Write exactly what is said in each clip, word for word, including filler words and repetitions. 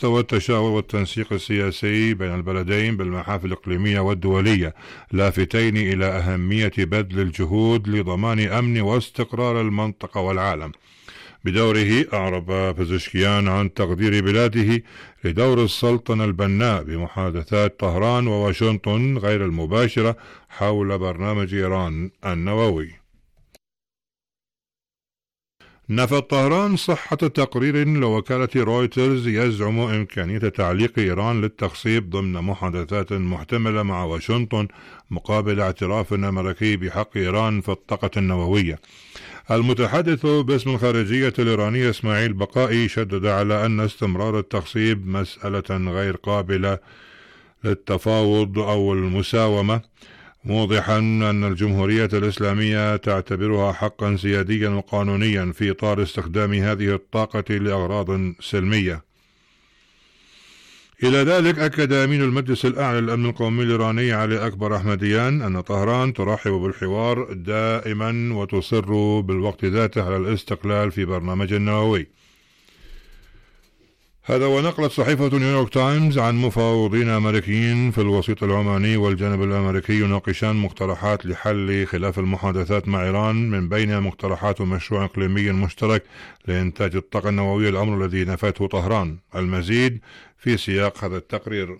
مستوى التشاور والتنسيق السياسي بين البلدين بالمحافل الإقليمية والدولية، لافتين إلى أهمية بذل الجهود لضمان أمن واستقرار المنطقة والعالم. بدوره أعرب بزشكيان عن تقدير بلاده لدور السلطنة البناء بمحادثات طهران وواشنطن غير المباشرة حول برنامج إيران النووي. نفت طهران صحة تقرير لوكالة رويترز يزعم إمكانية تعليق إيران للتخصيب ضمن محادثات محتملة مع واشنطن مقابل اعتراف أمريكي بحق إيران في الطاقة النووية. المتحدث باسم الخارجية الإيرانية إسماعيل بقائي شدد على أن استمرار التخصيب مسألة غير قابلة للتفاوض أو المساومة، موضحا أن الجمهورية الإسلامية تعتبرها حقا سياديا وقانونيا في إطار استخدام هذه الطاقة لأغراض سلمية. إلى ذلك أكد أمين المجلس الأعلى للأمن القومي الإيراني علي أكبر أحمديان أن طهران ترحب بالحوار دائما وتصر بالوقت ذاته على الاستقلال في برنامج النووي. هذا ونقلت صحيفة نيويورك تايمز عن مفاوضين أمريكيين في الوسيط العماني والجانب الأمريكي يناقشان مقترحات لحل خلاف المحادثات مع إيران، من بينها مقترحات مشروع إقليمي مشترك لإنتاج الطاقة النووية، الأمر الذي نفته طهران. المزيد في سياق هذا التقرير.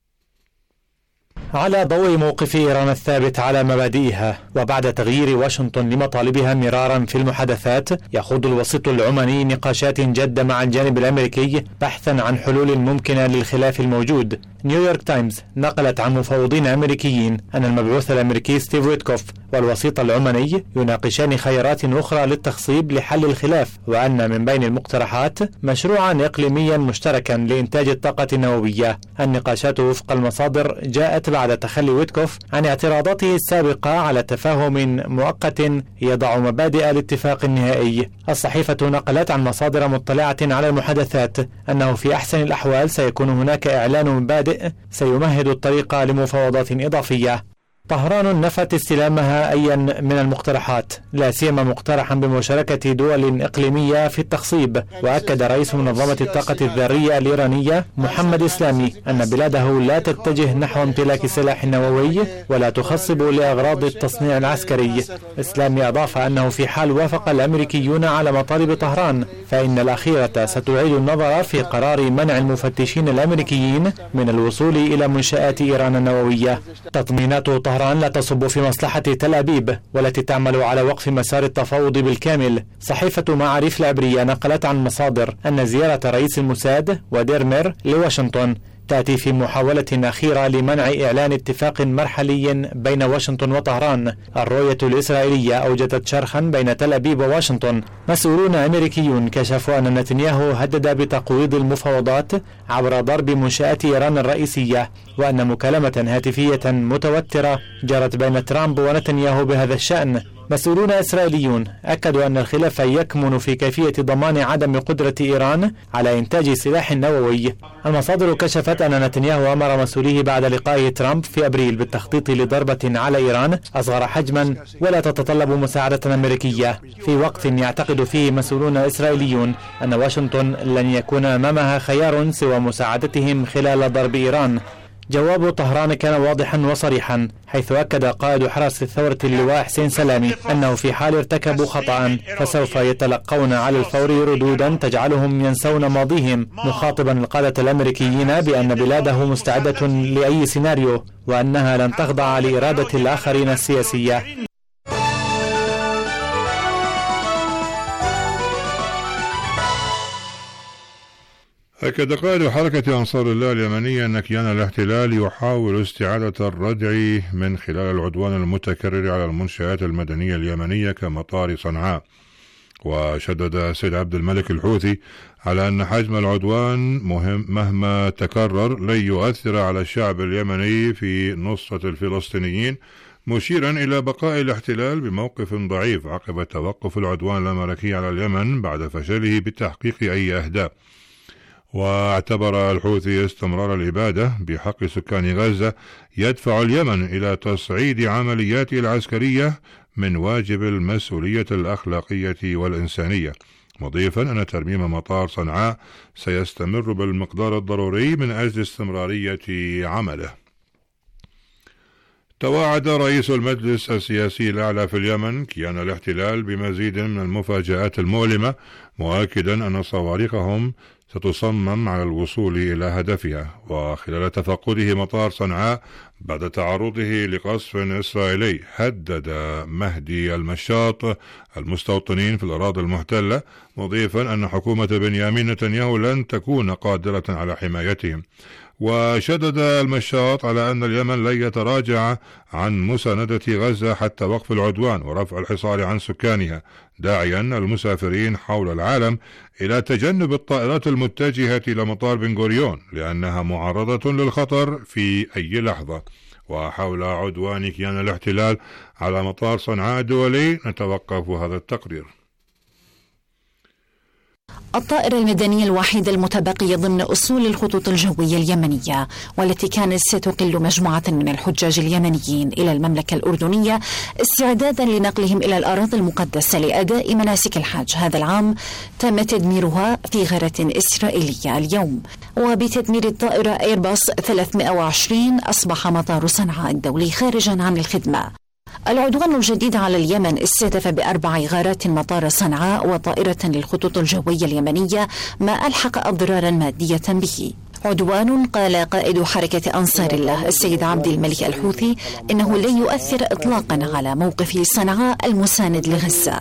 على ضوء موقف إيران الثابت على مبادئها وبعد تغيير واشنطن لمطالبها مرارا في المحادثات، يخوض الوسيط العماني نقاشات جادة مع الجانب الأمريكي بحثا عن حلول ممكنة للخلاف الموجود. نيويورك تايمز نقلت عن مفوضين أمريكيين أن المبعوث الأمريكي ستيف ويتكوف والوسيط العماني يناقشان خيارات أخرى للتخصيب لحل الخلاف، وأن من بين المقترحات مشروعا إقليميا مشتركا لإنتاج الطاقة النووية. النقاشات وفق المصادر جاءت بعد تخلي ويتكوف عن اعتراضاته السابقة على تفاهم مؤقت يضع مبادئ الاتفاق النهائي. الصحيفة نقلت عن مصادر مطلعة على المحادثات أنه في أحسن الأحوال سيكون هناك إعلان مبادئ سيمهد الطريق لمفاوضات إضافية. طهران نفت استلامها أيا من المقترحات، لا سيما مقترحا بمشاركة دول إقليمية في التخصيب. وأكد رئيس منظمة الطاقة الذرية الإيرانية محمد إسلامي أن بلاده لا تتجه نحو امتلاك سلاح نووي ولا تخصب لأغراض التصنيع العسكري. إسلامي أضاف أنه في حال وافق الأمريكيون على مطالب طهران فإن الأخيرة ستعيد النظر في قرار منع المفتشين الأمريكيين من الوصول إلى منشآت إيران النووية. تطمينات طهران لا تصب في مصلحة تل أبيب والتي تعمل على وقف مسار التفاوض بالكامل. صحيفة معاريف العبرية نقلت عن مصادر أن زيارة رئيس الموساد وديرمر لواشنطن تأتي في محاولة أخيرة لمنع إعلان اتفاق مرحلي بين واشنطن وطهران. الرؤية الإسرائيلية أوجدت شرخا بين تل أبيب وواشنطن. مسؤولون أمريكيون كشفوا أن نتنياهو هدد بتقويض المفاوضات عبر ضرب منشآت إيران الرئيسية، وأن مكالمة هاتفية متوترة جرت بين ترامب ونتنياهو بهذا الشأن. مسؤولون إسرائيليون أكدوا أن الخلاف يكمن في كيفية ضمان عدم قدرة إيران على إنتاج سلاح نووي. المصادر كشفت أن نتنياهو أمر مسؤوليه بعد لقائه ترامب في أبريل بالتخطيط لضربة على إيران أصغر حجما ولا تتطلب مساعدة أمريكية، في وقت يعتقد فيه مسؤولون إسرائيليون أن واشنطن لن يكون أمامها خيار سوى مساعدتهم خلال ضرب إيران. جواب طهران كان واضحا وصريحا، حيث أكد قائد حرس الثورة اللواء حسين سلامي أنه في حال ارتكبوا خطأ فسوف يتلقون على الفور ردودا تجعلهم ينسون ماضيهم، مخاطبا القادة الأمريكيين بأن بلاده مستعدة لأي سيناريو وأنها لن تخضع لإرادة الآخرين السياسية. أكد قائد حركة أنصار الله اليمنية أن كيان الاحتلال يحاول استعادة الردع من خلال العدوان المتكرر على المنشآت المدنية اليمنية كمطار صنعاء. وشدد سيد عبد الملك الحوثي على أن حجم العدوان مهم مهما تكرر لن يؤثر على الشعب اليمني في نصرة الفلسطينيين، مشيرا إلى بقاء الاحتلال بموقف ضعيف عقب توقف العدوان الأمريكي على اليمن بعد فشله بتحقيق أي أهداف. واعتبر الحوثي استمرار الإبادة بحق سكان غزة يدفع اليمن إلى تصعيد عملياته العسكرية من واجب المسؤولية الأخلاقية والإنسانية. مضيفا أن ترميم مطار صنعاء سيستمر بالمقدار الضروري من أجل استمرارية عمله. تواعد رئيس المجلس السياسي الأعلى في اليمن كيان الاحتلال بمزيد من المفاجآت المؤلمة، مؤكدا أن صواريخهم ستصمم على الوصول إلى هدفها. وخلال تفقده مطار صنعاء بعد تعرضه لقصف إسرائيلي، هدد مهدي المشاط المستوطنين في الأراضي المحتلة، مضيفا أن حكومة بنيامين نتنياهو لن تكون قادرة على حمايتهم. وشدد المشاط على أن اليمن لن يتراجع عن مساندة غزة حتى وقف العدوان ورفع الحصار عن سكانها، داعيا المسافرين حول العالم إلى تجنب الطائرات المتجهة إلى مطار بن غوريون لأنها معرضة للخطر في أي لحظة. وحول عدوان كيان الاحتلال على مطار صنعاء الدولي نتوقف هذا التقرير. الطائرة المدنية الوحيدة المتبقية ضمن أصول الخطوط الجوية اليمنية، والتي كانت ستقل مجموعة من الحجاج اليمنيين إلى المملكة الأردنية استعدادا لنقلهم إلى الأراضي المقدسة لأداء مناسك الحج هذا العام، تم تدميرها في غارة إسرائيلية اليوم. وبتدمير الطائرة إيرباص ثلاثمائة وعشرين أصبح مطار صنعاء الدولي خارجا عن الخدمة. العدوان الجديد على اليمن استهدف بأربع غارات مطار صنعاء وطائرة للخطوط الجوية اليمنية، ما ألحق أضرارا مادية به. عدوان قال قائد حركة أنصار الله السيد عبد الملك الحوثي إنه لن يؤثر إطلاقا على موقف صنعاء المساند لغزة.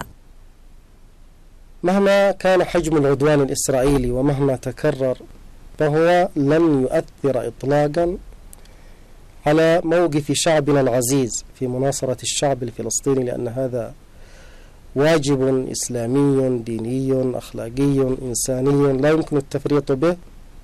مهما كان حجم العدوان الإسرائيلي ومهما تكرر، فهو لن يؤثر إطلاقا على موقف شعبنا العزيز في مناصرة الشعب الفلسطيني، لأن هذا واجب إسلامي ديني أخلاقي إنساني لا يمكن التفريط به.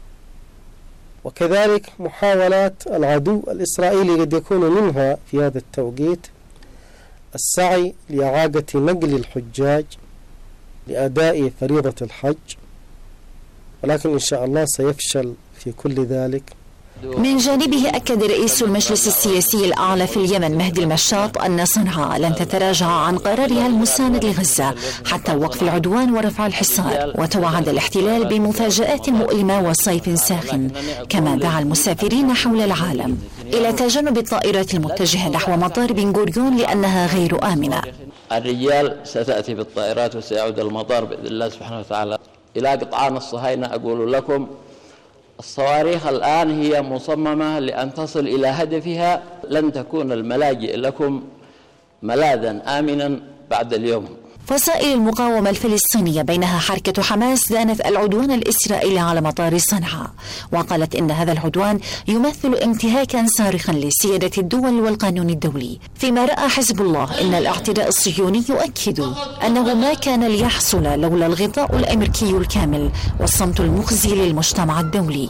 وكذلك محاولات العدو الإسرائيلي قد يكون منها في هذا التوقيت السعي لإعادة نقل الحجاج لأداء فريضة الحج، ولكن إن شاء الله سيفشل في كل ذلك. من جانبه أكد رئيس المجلس السياسي الأعلى في اليمن مهدي المشاط أن صنعاء لن تتراجع عن قرارها المساند لغزة حتى وقف العدوان ورفع الحصار، وتوعد الاحتلال بمفاجآت مؤلمة وصيف ساخن، كما دعا المسافرين حول العالم إلى تجنب الطائرات المتجهة نحو مطار بن غوريون لأنها غير آمنة. الرجال ستأتي بالطائرات وسيعود المطار بإذن الله سبحانه وتعالى. إلى قطعان الصهاينة أقول لكم الصواريخ الآن هي مصممة لأن تصل إلى هدفها، لن تكون الملاجئ لكم ملاذا آمنا بعد اليوم. فصائل المقاومة الفلسطينية بينها حركة حماس دانت العدوان الإسرائيلي على مطار صنعاء، وقالت إن هذا العدوان يمثل انتهاكا صارخا لسيادة الدول والقانون الدولي، فيما رأى حزب الله إن الاعتداء الصهيوني يؤكد أنه ما كان ليحصل لولا الغطاء الأمريكي الكامل والصمت المخزي للمجتمع الدولي.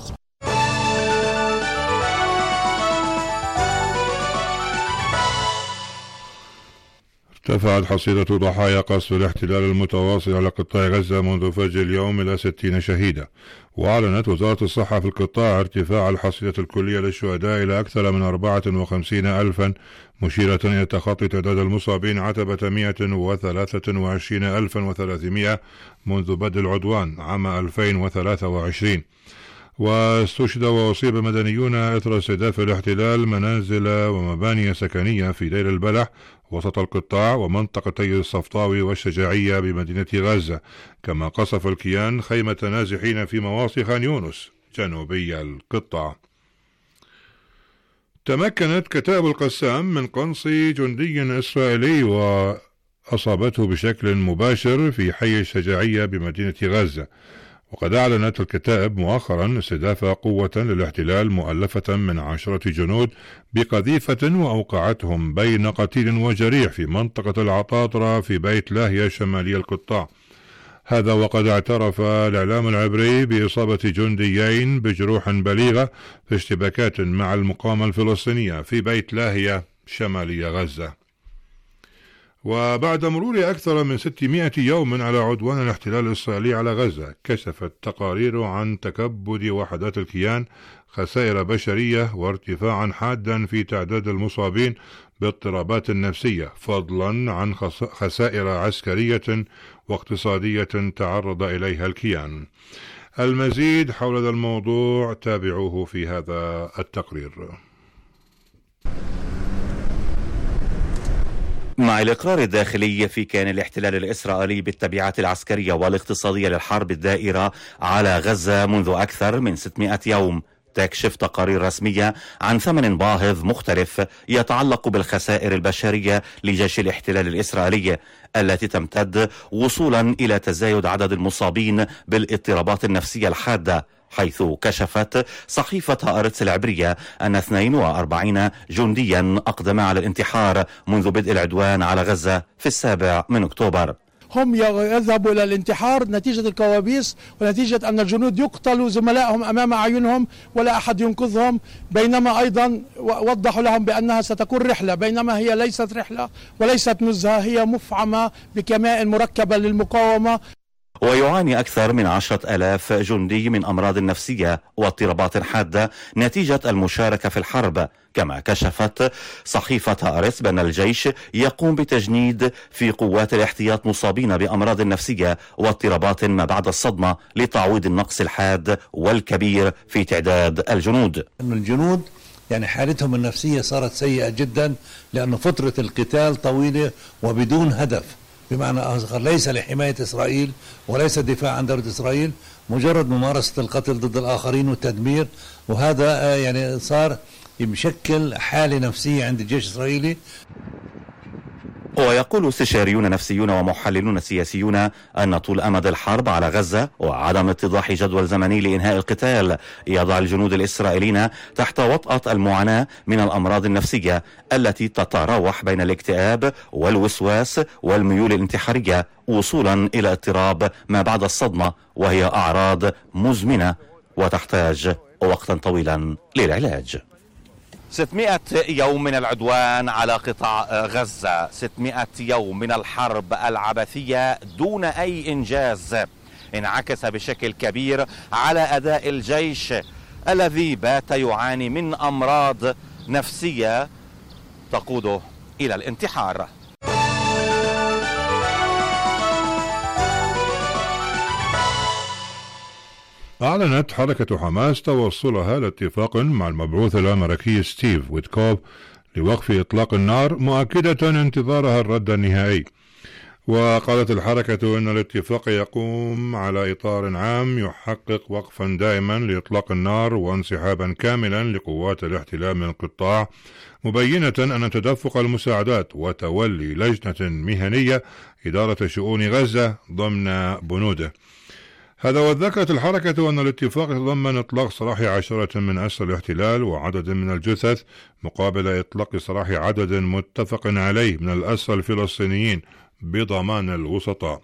ارتفعت حصيلة ضحايا قصف الاحتلال المتواصل على قطاع غزة منذ فجر اليوم إلى ستين شهيدا. وأعلنت وزارة الصحة في القطاع ارتفاع الحصيلة الكلية للشهداء إلى أكثر من أربعة وخمسين ألفا، مشيرة إلى تخطي تعداد المصابين عتبة مئة وثلاثة وعشرين ألفا وثلاثمائة منذ بدء العدوان عام ألفين وثلاثة وعشرين. واستشهد وأصيب مدنيون إثر استهداف الاحتلال منازل ومباني سكنية في دير البلح وسط القطاع ومنطقتي الصفطاوي والشجاعية بمدينة غزة، كما قصف الكيان خيمة نازحين في مواصي خان يونس جنوبي القطاع. تمكنت كتائب القسام من قنص جندي إسرائيلي وأصابته بشكل مباشر في حي الشجاعية بمدينة غزة. وقد أعلنت الكتائب مؤخرا استهداف قوة للاحتلال مؤلفة من عشرة جنود بقذيفة وأوقعتهم بين قتيل وجريح في منطقة العطاطرة في بيت لاهيا شمالي القطاع. هذا وقد اعترف الإعلام العبري بإصابة جنديين بجروح بليغة في اشتباكات مع المقاومة الفلسطينية في بيت لاهيا شمالي غزة. وبعد مرور أكثر من ستمائة يوم على عدوان الاحتلال الإسرائيلي على غزة، كشفت تقارير عن تكبد وحدات الكيان خسائر بشرية وارتفاعا حادا في تعداد المصابين باضطرابات نفسية، فضلا عن خسائر عسكرية واقتصادية تعرض إليها الكيان. المزيد حول هذا الموضوع تابعوه في هذا التقرير. مع الإقرار الداخلي في كيان الاحتلال الإسرائيلي بالتبعات العسكرية والاقتصادية للحرب الدائرة على غزة منذ أكثر من ستمائة يوم، تكشف تقارير رسمية عن ثمن باهظ مختلف يتعلق بالخسائر البشرية لجيش الاحتلال الإسرائيلي التي تمتد وصولا إلى تزايد عدد المصابين بالاضطرابات النفسية الحادة، حيث كشفت صحيفة هآرتس العبرية أن اثنين وأربعين جنديا أقدم على الانتحار منذ بدء العدوان على غزة في السابع من أكتوبر. هم يذهبوا إلى الانتحار نتيجة الكوابيس ونتيجة أن الجنود يقتلوا زملائهم أمام أعينهم ولا أحد ينقذهم، بينما أيضا وضحوا لهم بأنها ستكون رحلة، بينما هي ليست رحلة وليست نزهة، هي مفعمة بكمائن مركبة للمقاومة. ويعاني أكثر من عشرة ألاف جندي من أمراض نفسية واضطرابات حادة نتيجة المشاركة في الحرب، كما كشفت صحيفة هآرتس بأن الجيش يقوم بتجنيد في قوات الاحتياط مصابين بأمراض نفسية واضطرابات ما بعد الصدمة لتعويض النقص الحاد والكبير في تعداد الجنود. أن الجنود يعني حالتهم النفسية صارت سيئة جدا، لأن فترة القتال طويلة وبدون هدف، بمعنى آخر ليس لحماية إسرائيل وليس الدفاع عن دولة إسرائيل، مجرد ممارسة القتل ضد الآخرين والتدمير، وهذا يعني صار يشكل حالة نفسية عند الجيش الإسرائيلي. ويقول استشاريون نفسيون ومحللون سياسيون أن طول أمد الحرب على غزة وعدم اتضاح جدول زمني لإنهاء القتال يضع الجنود الإسرائيليين تحت وطأة المعاناة من الأمراض النفسية التي تتراوح بين الاكتئاب والوسواس والميول الانتحارية وصولا إلى اضطراب ما بعد الصدمة، وهي أعراض مزمنة وتحتاج وقتا طويلا للعلاج. ستمائة يوم من العدوان على قطاع غزة، ستمائة يوم من الحرب العبثية دون أي إنجاز انعكس بشكل كبير على أداء الجيش الذي بات يعاني من أمراض نفسية تقوده إلى الانتحار. أعلنت حركة حماس توصلها لاتفاق مع المبعوث الأمريكي ستيف ويتكوف لوقف إطلاق النار، مؤكدة انتظارها الرد النهائي. وقالت الحركة أن الاتفاق يقوم على إطار عام يحقق وقفا دائما لإطلاق النار وانسحابا كاملا لقوات الاحتلال من القطاع، مبينة أن تدفق المساعدات وتولي لجنة مهنية إدارة شؤون غزة ضمن بنوده. هذا وذكرت الحركة أن الاتفاق يتضمن إطلاق سراح عشرة من أسرى الاحتلال وعدد من الجثث مقابل إطلاق سراح عدد متفق عليه من الأسرى الفلسطينيين بضمان الوسطاء.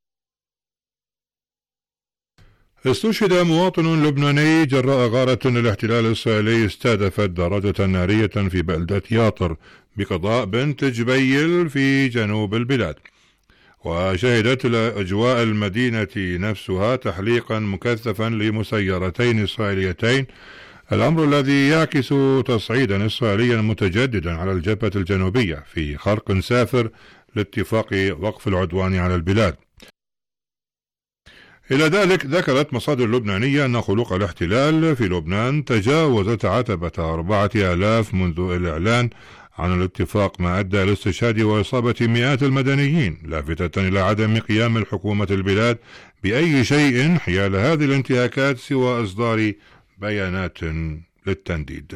استشهد مواطن لبناني جراء غارة الاحتلال الإسرائيلي استهدفت دراجة نارية في بلدة ياطر بقضاء بنت جبيل في جنوب البلاد. وشهدت أجواء المدينة نفسها تحليقا مكثفا لمسيرتين إسرائيليتين، الأمر الذي يعكس تصعيدا إسرائيليا متجددا على الجبهة الجنوبية في خرق سافر لاتفاق وقف العدوان على البلاد. إلى ذلك ذكرت مصادر لبنانية أن خلوق الاحتلال في لبنان تجاوزت عتبة أربعة آلاف منذ الإعلان عن الاتفاق، ما أدى لاستشهاد وإصابة مئات المدنيين، لافتة إلى عدم قيام الحكومة البلاد بأي شيء حيال هذه الانتهاكات سوى إصدار بيانات للتنديد.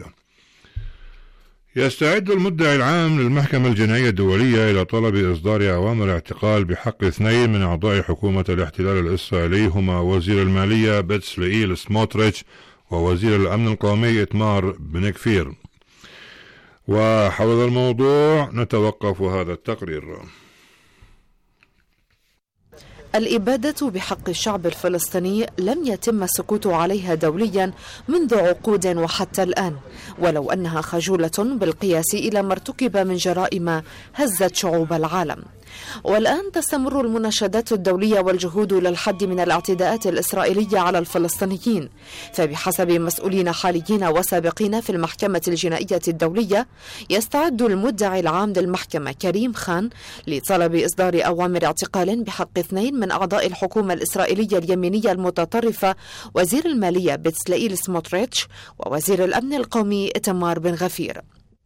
يستعد المدعي العام للمحكمة الجنائية الدولية إلى طلب إصدار أوامر اعتقال بحق اثنين من أعضاء حكومة الاحتلال الإسرائيلي، هما وزير المالية بتسلئيل سموتريتش ووزير الأمن القومي إتمار بن كفير. وحول هذا الموضوع نتوقف هذا التقرير. الإبادة بحق الشعب الفلسطيني لم يتم السكوت عليها دوليا منذ عقود وحتى الآن، ولو أنها خجولة بالقياس إلى ما ارتكب من جرائم هزت شعوب العالم. والآن تستمر المناشدات الدولية والجهود للحد من الاعتداءات الإسرائيلية على الفلسطينيين، فبحسب مسؤولين حاليين وسابقين في المحكمة الجنائية الدولية يستعد المدعي العام للمحكمة كريم خان لطلب إصدار أوامر اعتقال بحق اثنين من أعضاء الحكومة الإسرائيلية اليمينية المتطرفة، وزير المالية بتسلائيل سموتريتش ووزير الأمن القومي إتمار بن غفير.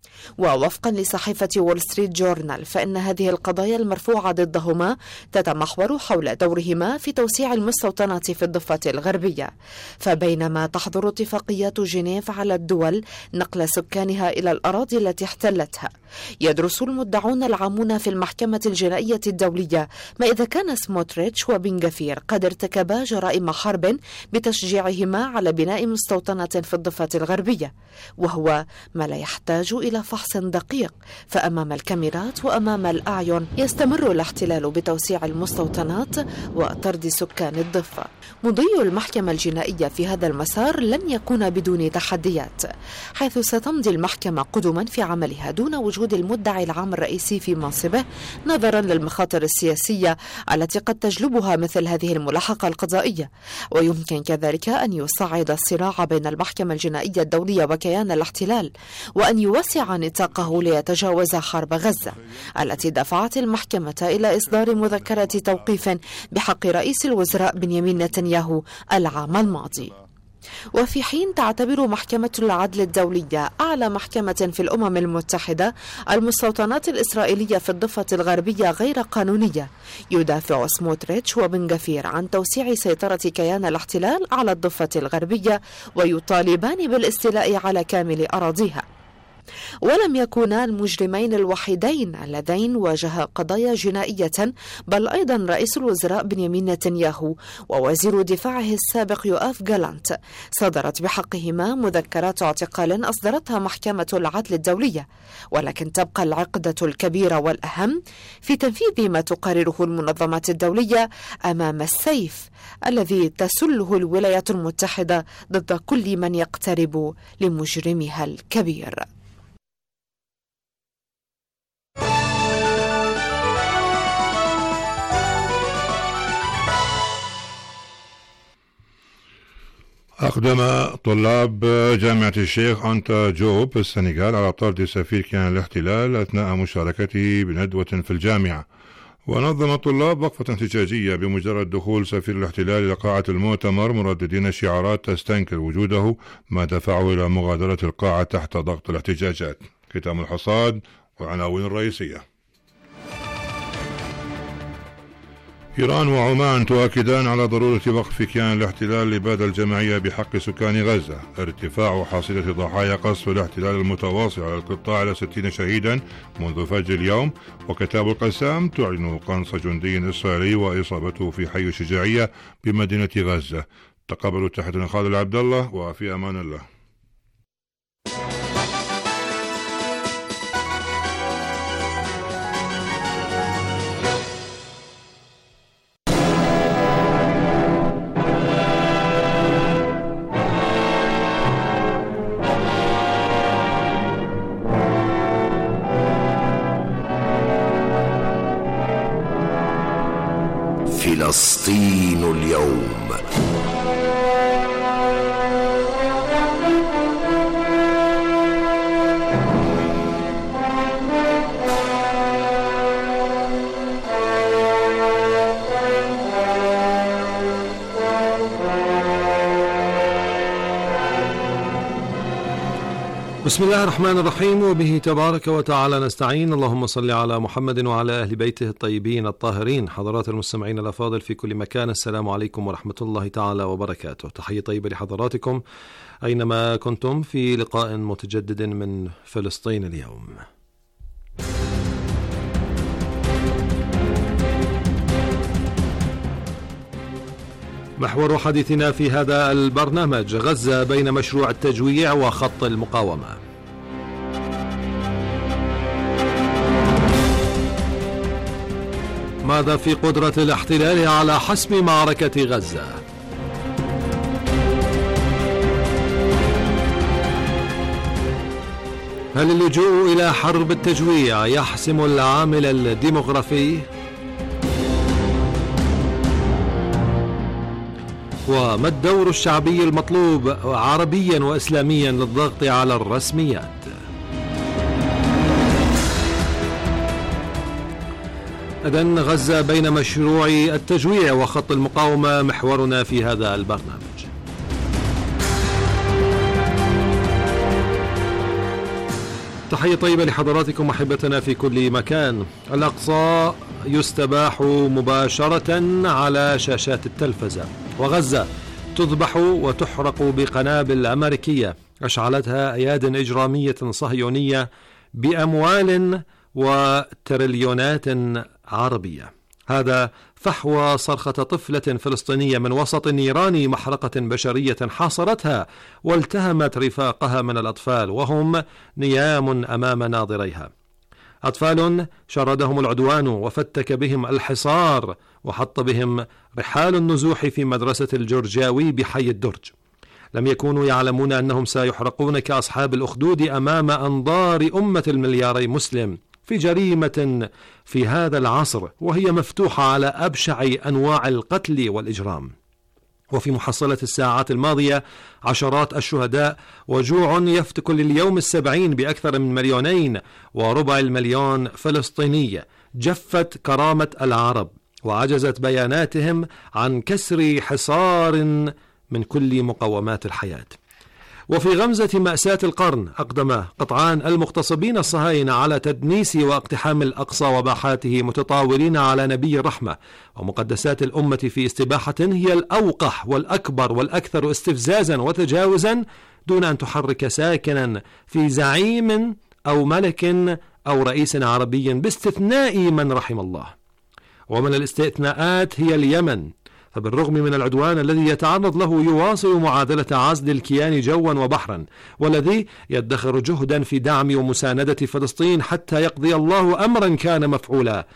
ووفقا لصحيفة وول ستريت جورنال فإن هذه القضايا المرفوعة ضدهما تتمحور حول دورهما في توسيع المستوطنات في الضفة الغربية، فبينما تحظر اتفاقيات جنيف على الدول نقل سكانها إلى الأراضي التي احتلتها، يدرس المدعون العامون في المحكمة الجنائية الدولية ما إذا كان سموتريتش وبن غفير قد ارتكبا جرائم حرب بتشجيعهما على بناء مستوطنة في الضفة الغربية، وهو ما لا يحتاج إلى فحص دقيق، فأمام الكاميرات وأمام الأعين يستمر الاحتلال بتوسيع المستوطنات وطرد سكان الضفة. مضي المحكمة الجنائية في هذا المسار لن يكون بدون تحديات، حيث ستمضي المحكمة قدما في عملها دون وجود المدعي العام الرئيسي في منصبه، نظرا للمخاطر السياسية التي قد تجلبها مثل هذه الملاحقة القضائية. ويمكن كذلك أن يصعد الصراع بين المحكمة الجنائية الدولية وكيان الاحتلال، وأن يوسع نطاقه ليتجاوز حرب غزة التي دفعت المحكمة إلى إصدار مذكرة توقيف بحق رئيس الوزراء بنيامين نتنياهو العام الماضي. وفي حين تعتبر محكمة العدل الدولية أعلى محكمة في الأمم المتحدة المستوطنات الإسرائيلية في الضفة الغربية غير قانونية، يدافع سموتريتش وبن غفير عن توسيع سيطرة كيان الاحتلال على الضفة الغربية ويطالبان بالاستيلاء على كامل أراضيها. ولم يكونا المجرمين الوحيدين اللذين واجها قضايا جنائية، بل أيضا رئيس الوزراء بنيامين نتنياهو ووزير دفاعه السابق يؤاف جالانت صدرت بحقهما مذكرات اعتقال أصدرتها محكمة العدل الدولية. ولكن تبقى العقدة الكبيرة والأهم في تنفيذ ما تقرره المنظمات الدولية أمام السيف الذي تسله الولايات المتحدة ضد كل من يقترب لمجرمها الكبير. أقدم طلاب جامعة الشيخ أنتا جوب في السنغال على طرد سفير كيان الاحتلال أثناء مشاركته بندوة في الجامعة. ونظم الطلاب وقفة احتجاجية بمجرد دخول سفير الاحتلال إلى قاعة المؤتمر، مرددين شعارات تستنكر وجوده، ما دفعه إلى مغادرة القاعة تحت ضغط الاحتجاجات. ختام الحصاد والعناوين الرئيسية. إيران وعمان تؤكدان على ضرورة وقف كيان الاحتلال الإبادة الجماعية بحق سكان غزة. ارتفاع حصيلة ضحايا قصف الاحتلال المتواصل على القطاع إلى ستين شهيدا منذ فجر اليوم. وكتاب القسام تعلن قنص جندي إسرائيلي وإصابته في حي الشجاعية بمدينة غزة. تقبلوا تحية خالد عبد الله، وفي أمان الله. فلسطين اليوم. بسم الله الرحمن الرحيم، وبه تبارك وتعالى نستعين. اللهم صل على محمد وعلى أهل بيته الطيبين الطاهرين. حضرات المستمعين الأفاضل في كل مكان، السلام عليكم ورحمة الله تعالى وبركاته. تحية طيبة لحضراتكم أينما كنتم في لقاء متجدد من فلسطين اليوم. محور حديثنا في هذا البرنامج: غزة بين مشروع التجويع وخط المقاومة. ماذا في قدرة الاحتلال على حسم معركة غزة؟ هل اللجوء إلى حرب التجويع يحسم العامل الديموغرافي؟ وما الدور الشعبي المطلوب عربيا وإسلاميا للضغط على الرسميات؟ إذن غزة بين مشروع التجويع وخط المقاومة محورنا في هذا البرنامج. تحية طيبة لحضراتكم أحبتنا في كل مكان. الأقصى يستباح مباشرة على شاشات التلفزة، وغزة تذبح وتحرق بقنابل أمريكية أشعلتها أياد إجرامية صهيونية بأموال وتريليونات عربية. هذا فحوى صرخة طفلة فلسطينية من وسط نيران محرقة بشرية حاصرتها والتهمت رفاقها من الأطفال وهم نيام أمام ناظريها. أطفال شردهم العدوان وفتك بهم الحصار وحط بهم رحال النزوح في مدرسة الجرجاوي بحي الدرج. لم يكونوا يعلمون أنهم سيحرقون كأصحاب الأخدود أمام أنظار أمة الملياري مسلم في جريمة في هذا العصر وهي مفتوحة على أبشع أنواع القتل والإجرام. وفي محصلة الساعات الماضية عشرات الشهداء وجوع يفتك لليوم السبعين بأكثر من مليونين وربع المليون فلسطيني. جفت كرامة العرب وعجزت بياناتهم عن كسر حصار من كل مقومات الحياة. وفي غمزة مأساة القرن أقدم قطعان المغتصبين الصهاينة على تدنيس واقتحام الأقصى وباحاته متطاولين على نبي الرحمة ومقدسات الأمة في استباحة هي الأوقح والأكبر والأكثر استفزازا وتجاوزا دون أن تحرك ساكنا في زعيم أو ملك أو رئيس عربي باستثناء من رحم الله. ومن الاستثناءات هي اليمن، فبالرغم من العدوان الذي يتعرض له يواصل معادلة عزل الكيان جوا وبحرا، والذي يدخر جهدا في دعم ومساندة فلسطين حتى يقضي الله أمرا كان مفعولا،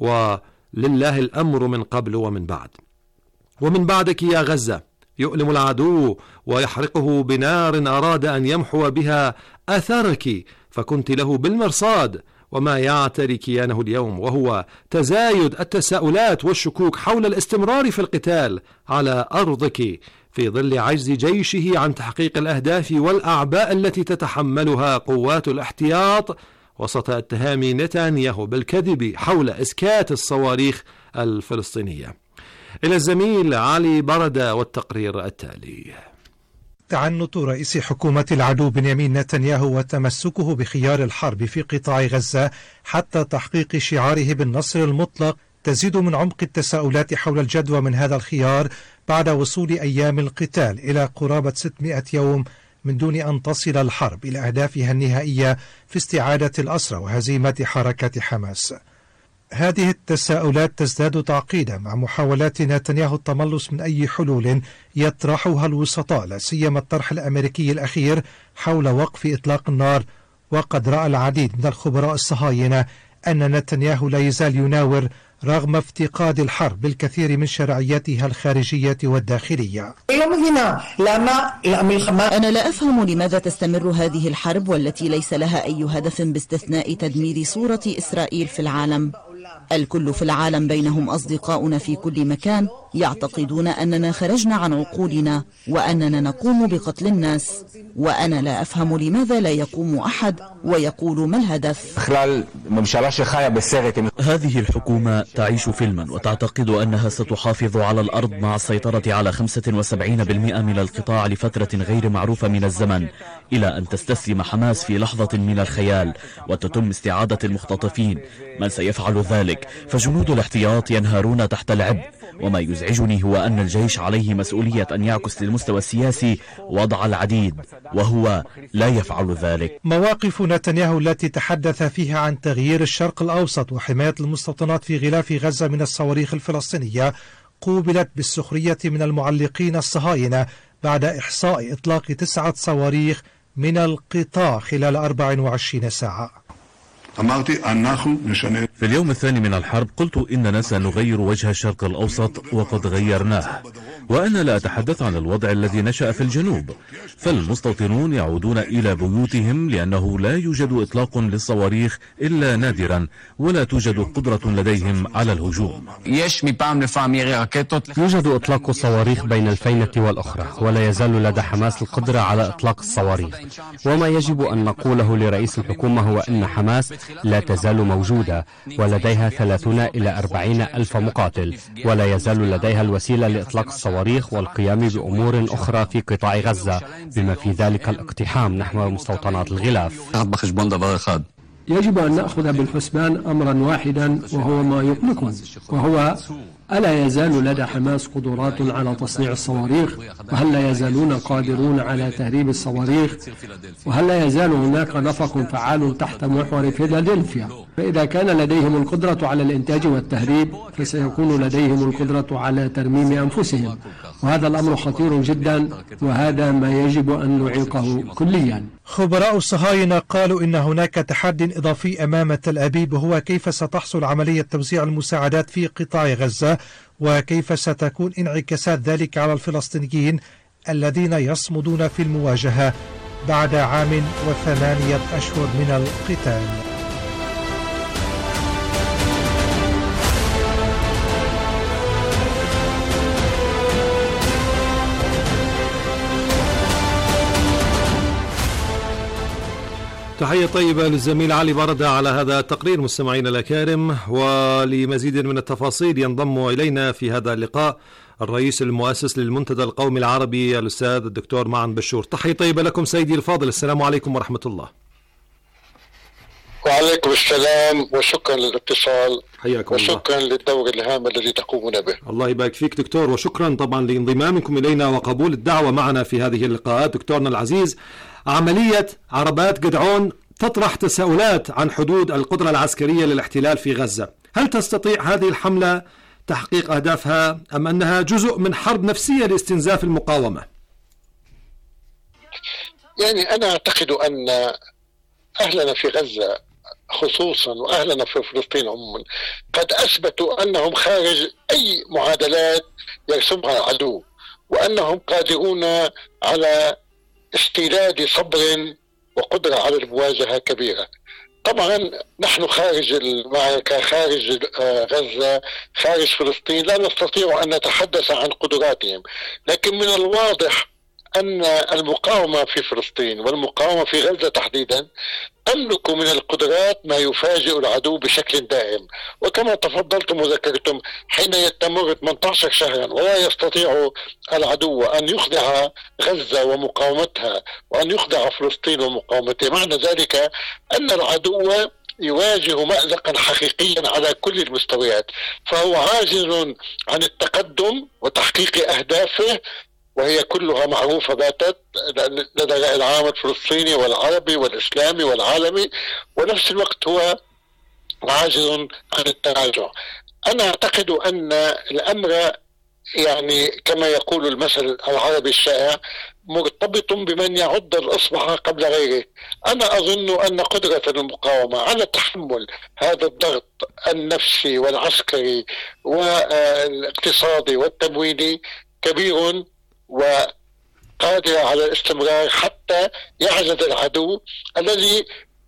ولله الأمر من قبل ومن بعد. ومن بعدك يا غزة يؤلم العدو ويحرقه بنار أراد أن يمحو بها أثرك فكنت له بالمرصاد، وما يعتري كيانه اليوم وهو تزايد التساؤلات والشكوك حول الاستمرار في القتال على أرضك في ظل عجز جيشه عن تحقيق الأهداف والأعباء التي تتحملها قوات الاحتياط وسط اتهام نتنياهو بالكذب حول إسكات الصواريخ الفلسطينية. إلى الزميل علي بردة والتقرير التالي. تعنت رئيس حكومة العدو بنيامين نتنياهو وتمسكه بخيار الحرب في قطاع غزة حتى تحقيق شعاره بالنصر المطلق تزيد من عمق التساؤلات حول الجدوى من هذا الخيار بعد وصول أيام القتال إلى قرابة ستمائة يوم من دون أن تصل الحرب إلى أهدافها النهائية في استعادة الأسرى وهزيمة حركة حماس. هذه التساؤلات تزداد تعقيدا مع محاولات نتنياهو التملص من أي حلول يطرحها الوسطاء، لا سيما الطرح الأمريكي الأخير حول وقف إطلاق النار. وقد رأى العديد من الخبراء الصهاينة أن نتنياهو لا يزال يناور رغم افتقاد الحرب بالكثير من شرعياتها الخارجية والداخلية. أنا لا أفهم لماذا تستمر هذه الحرب والتي ليس لها أي هدف باستثناء تدمير صورة إسرائيل في العالم. الكل في العالم بينهم أصدقاؤنا في كل مكان يعتقدون أننا خرجنا عن عقولنا وأننا نقوم بقتل الناس، وأنا لا أفهم لماذا لا يقوم أحد ويقول ما الهدف. هذه الحكومة تعيش فيلما وتعتقد أنها ستحافظ على الأرض مع السيطرة على خمسة وسبعين بالمئة من القطاع لفترة غير معروفة من الزمن، إلى أن تستسلم حماس في لحظة من الخيال وتتم استعادة المختطفين. من سيفعل ذلك؟ فجنود الاحتياط ينهارون تحت العبء. وما يزعجني هو أن الجيش عليه مسؤولية أن يعكس للمستوى السياسي وضع العديد، وهو لا يفعل ذلك. مواقف نتنياهو التي تحدث فيها عن تغيير الشرق الأوسط وحماية المستوطنات في غلاف غزة من الصواريخ الفلسطينية قوبلت بالسخرية من المعلقين الصهاينة بعد إحصاء إطلاق تسعة صواريخ من القطاع خلال أربع وعشرين ساعة. في اليوم الثاني من الحرب قلت إننا سنغير وجه الشرق الأوسط وقد غيرناه، وأنا لا أتحدث عن الوضع الذي نشأ في الجنوب، فالمستوطنون يعودون إلى بيوتهم لأنه لا يوجد إطلاق للصواريخ إلا نادرا، ولا توجد قدرة لديهم على الهجوم. يوجد إطلاق الصواريخ بين الفينة والأخرى، ولا يزال لدى حماس القدرة على إطلاق الصواريخ، وما يجب أن نقوله لرئيس الحكومة هو أن حماس لا تزال موجودة ولديها ثلاثين إلى أربعين ألف مقاتل، ولا يزال لديها الوسيلة لإطلاق الصواريخ والقيام بأمور أخرى في قطاع غزة، بما في ذلك الاقتحام نحو مستوطنات الغلاف. يجب أن نأخذ بالحسبان أمرا واحدا وهو ما يقلقنا، وهو ألا يزال لدى حماس قدرات على تصنيع الصواريخ؟ وهل لا يزالون قادرون على تهريب الصواريخ؟ وهل لا يزال هناك نفق فعال تحت محور فيلادلفيا؟ فإذا كان لديهم القدرة على الإنتاج والتهريب فسيكون لديهم القدرة على ترميم أنفسهم، وهذا الأمر خطير جدا، وهذا ما يجب أن نعيقه كليا. خبراء الصهاينة قالوا إن هناك تحد إضافي أمام تل أبيب، وهو كيف ستحصل عملية توزيع المساعدات في قطاع غزة، وكيف ستكون انعكاسات ذلك على الفلسطينيين الذين يصمدون في المواجهة بعد عام وثمانية أشهر من القتال. تحية طيبة للزميل علي بردة على هذا التقرير. مستمعينا الأكارم، ولمزيد من التفاصيل ينضم إلينا في هذا اللقاء الرئيس المؤسس للمنتدى القومي العربي الأستاذ الدكتور معن بشور. تحية طيبة لكم سيدي الفاضل، السلام عليكم ورحمة الله. وعليكم السلام، وشكرا للاتصال، حياكم وشكرا الله. للدور الهام الذي تقومون به. الله يبارك فيك دكتور، وشكرا طبعا لانضمامكم إلينا وقبول الدعوة معنا في هذه اللقاءات. دكتورنا العزيز، عملية عربات جدعون تطرح تساؤلات عن حدود القدرة العسكرية للاحتلال في غزة. هل تستطيع هذه الحملة تحقيق أهدافها أم أنها جزء من حرب نفسية لاستنزاف المقاومة؟ يعني أنا أعتقد أن أهلنا في غزة خصوصا وأهلنا في فلسطين عموما قد أثبتوا أنهم خارج أي معادلات يرسمها العدو، وأنهم قادرون على استيلاد صبر وقدرة على المواجهة كبيرة. طبعا نحن خارج المعركة، خارج غزة، خارج فلسطين، لا نستطيع أن نتحدث عن قدراتهم، لكن من الواضح أن المقاومة في فلسطين والمقاومة في غزة تحديدا تملك من القدرات ما يفاجئ العدو بشكل دائم. وكما تفضلتم وذكرتم، حين يتمر ثمانية عشر شهرا ولا يستطيع العدو أن يخضع غزة ومقاومتها وأن يخضع فلسطين ومقاومتها، معنى ذلك أن العدو يواجه مأزقا حقيقيا على كل المستويات، فهو عاجز عن التقدم وتحقيق أهدافه، وهي كلها معروفة باتت لدى العام الفلسطيني والعربي والإسلامي والعالمي، ونفس الوقت هو عاجز عن التراجع. أنا أعتقد أن الأمر يعني كما يقول المثل العربي الشائع مرتبط بمن يعض الإصبع قبل غيره. أنا أظن أن قدرة المقاومة على تحمل هذا الضغط النفسي والعسكري والاقتصادي والتمويلي كبير وقادرة على الاستمرار حتى يعجز العدو الذي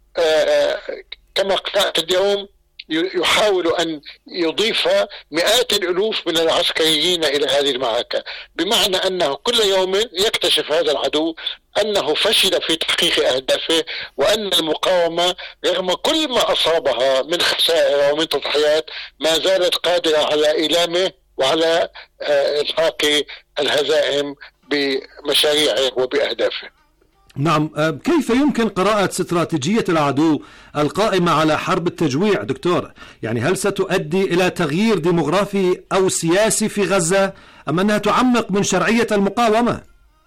كما قرأت اليوم يحاول أن يضيف مئات الألوف من العسكريين إلى هذه المعركة، بمعنى أنه كل يوم يكتشف هذا العدو أنه فشل في تحقيق أهدافه، وأن المقاومة رغم كل ما أصابها من خسائر ومن تضحيات ما زالت قادرة على إيلامه وعلى إلحاق الهزائم بمشاريعه وبأهدافه. نعم، كيف يمكن قراءة استراتيجية العدو القائمة على حرب التجويع دكتور؟ يعني هل ستؤدي إلى تغيير ديموغرافي أو سياسي في غزة أم أنها تعمق من شرعية المقاومة؟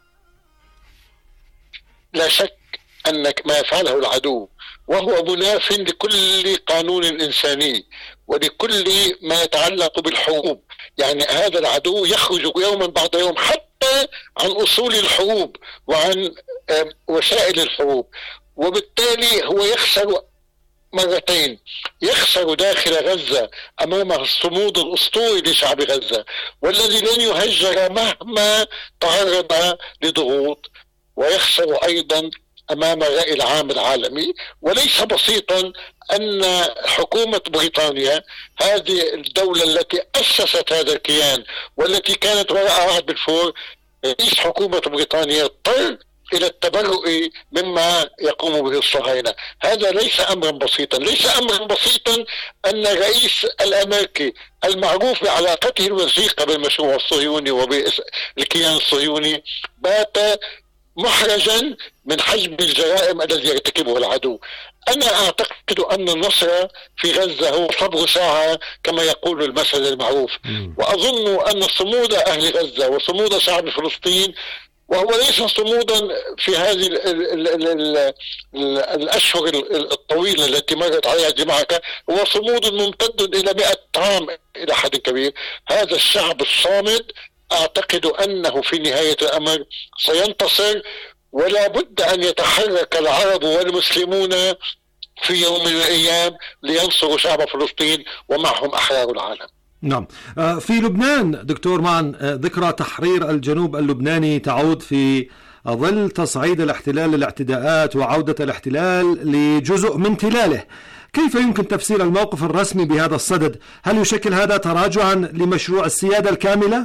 لا شك أن ما يفعله العدو وهو مناف لكل قانون إنساني ولكل ما يتعلق بالحروب. يعني هذا العدو يخرج يوما بعد يوم حتى عن أصول الحروب وعن وسائل الحروب، وبالتالي هو يخسر مرتين، يخسر داخل غزة أمام الصمود الأسطوري لشعب غزة والذي لن يهجر مهما تعرض لضغوط، ويخسر أيضا أمام الرأي العام العالمي. وليس بسيطا أن حكومة بريطانيا، هذه الدولة التي أسست هذا الكيان والتي كانت وراء عهد بلفور، رئيس حكومة بريطانيا اضطر إلى التبرؤ مما يقوم به الصهاينة. هذا ليس أمرا بسيطا، ليس أمرا بسيطا أن الرئيس الأمريكي المعروف بعلاقته الوثيقة بالمشروع الصهيوني وبالكيان الصهيوني بات محرجا من حجم الجرائم الذي يرتكبه العدو. أنا أعتقد أن النصر في غزة هو صبر ساعة كما يقول المثل المعروف، وأظن أن صمود أهل غزة وصمود شعب فلسطين، وهو ليس صمودا في هذه ال ال ال ال ال الأشهر الطويلة التي مرت عليها المعركة، هو صمود ممتد إلى مئة عام إلى حد كبير. هذا الشعب الصامد أعتقد أنه في نهاية الأمر سينتصر، ولا بد أن يتحرك العرب والمسلمون في يوم من الأيام لينصروا شعب فلسطين ومعهم أحرار العالم. نعم. في لبنان دكتور معن، ذكرى تحرير الجنوب اللبناني تعود في ظل تصعيد الاحتلال للاعتداءات وعودة الاحتلال لجزء من تلاله. كيف يمكن تفسير الموقف الرسمي بهذا الصدد؟ هل يشكل هذا تراجعا لمشروع السيادة الكاملة؟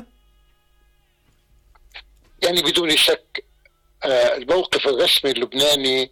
يعني بدون شك الموقف الرسمي اللبناني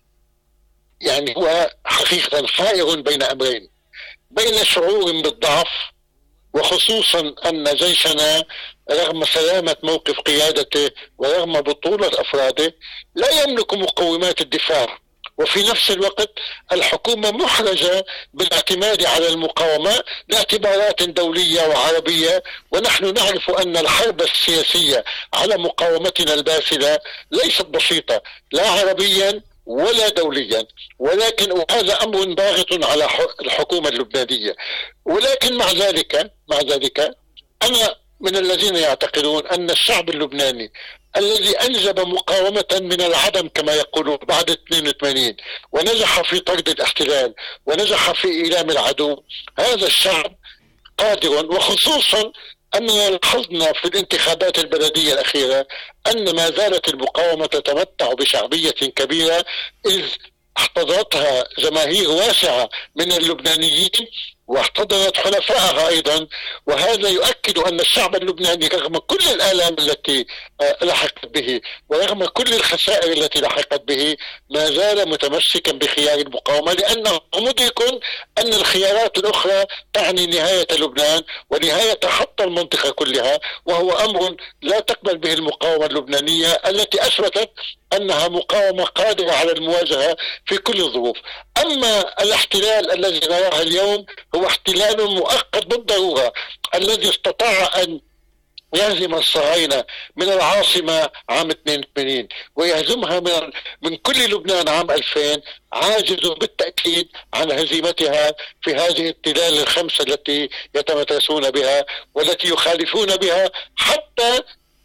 يعني هو حقيقة حائر بين أمرين، بين شعور بالضعف، وخصوصا أن جيشنا رغم سلامة موقف قيادته ورغم بطولة أفراده لا يملك مقومات الدفاع، وفي نفس الوقت الحكومة محرجة بالاعتماد على المقاومة لاعتبارات دولية وعربية، ونحن نعرف أن الحرب السياسية على مقاومتنا الباسلة ليست بسيطة لا عربيا ولا دوليا، ولكن هذا أمر ضاغط على الحكومة اللبنانية. ولكن مع ذلك مع ذلك أنا من الذين يعتقدون أن الشعب اللبناني الذي أنجب مقاومة من العدم كما يقولون بعد اثنين وثمانين ونجح في طرد الاحتلال ونجح في إيلام العدو، هذا الشعب قادر. وخصوصا أننا لاحظنا في الانتخابات البلدية الأخيرة أن ما زالت المقاومة تتمتع بشعبية كبيرة، إذ احتضنتها جماهير واسعة من اللبنانيين واحتضنت حلفائها أيضا. وهذا يؤكد أن الشعب اللبناني رغم كل الآلام التي لحقت به ورغم كل الخسائر التي لحقت به ما زال متمسكا بخيار المقاومة، لأنه مدرك أن الخيارات الأخرى تعني نهاية لبنان ونهاية حتى المنطقة كلها، وهو أمر لا تقبل به المقاومة اللبنانية التي أثبتت أنها مقاومة قادرة على المواجهة في كل الظروف. أما الاحتلال الذي نراه اليوم هو احتلال مؤقت بالضرورة، الذي استطاع أن يهزم الصهاينة من العاصمة عام اثنين وثمانين ويهزمها من من كل لبنان عام ألفين، عاجز بالتأكيد عن هزيمتها في هذه التلال الخمسة التي يتمترسون بها والتي يخالفون بها حتى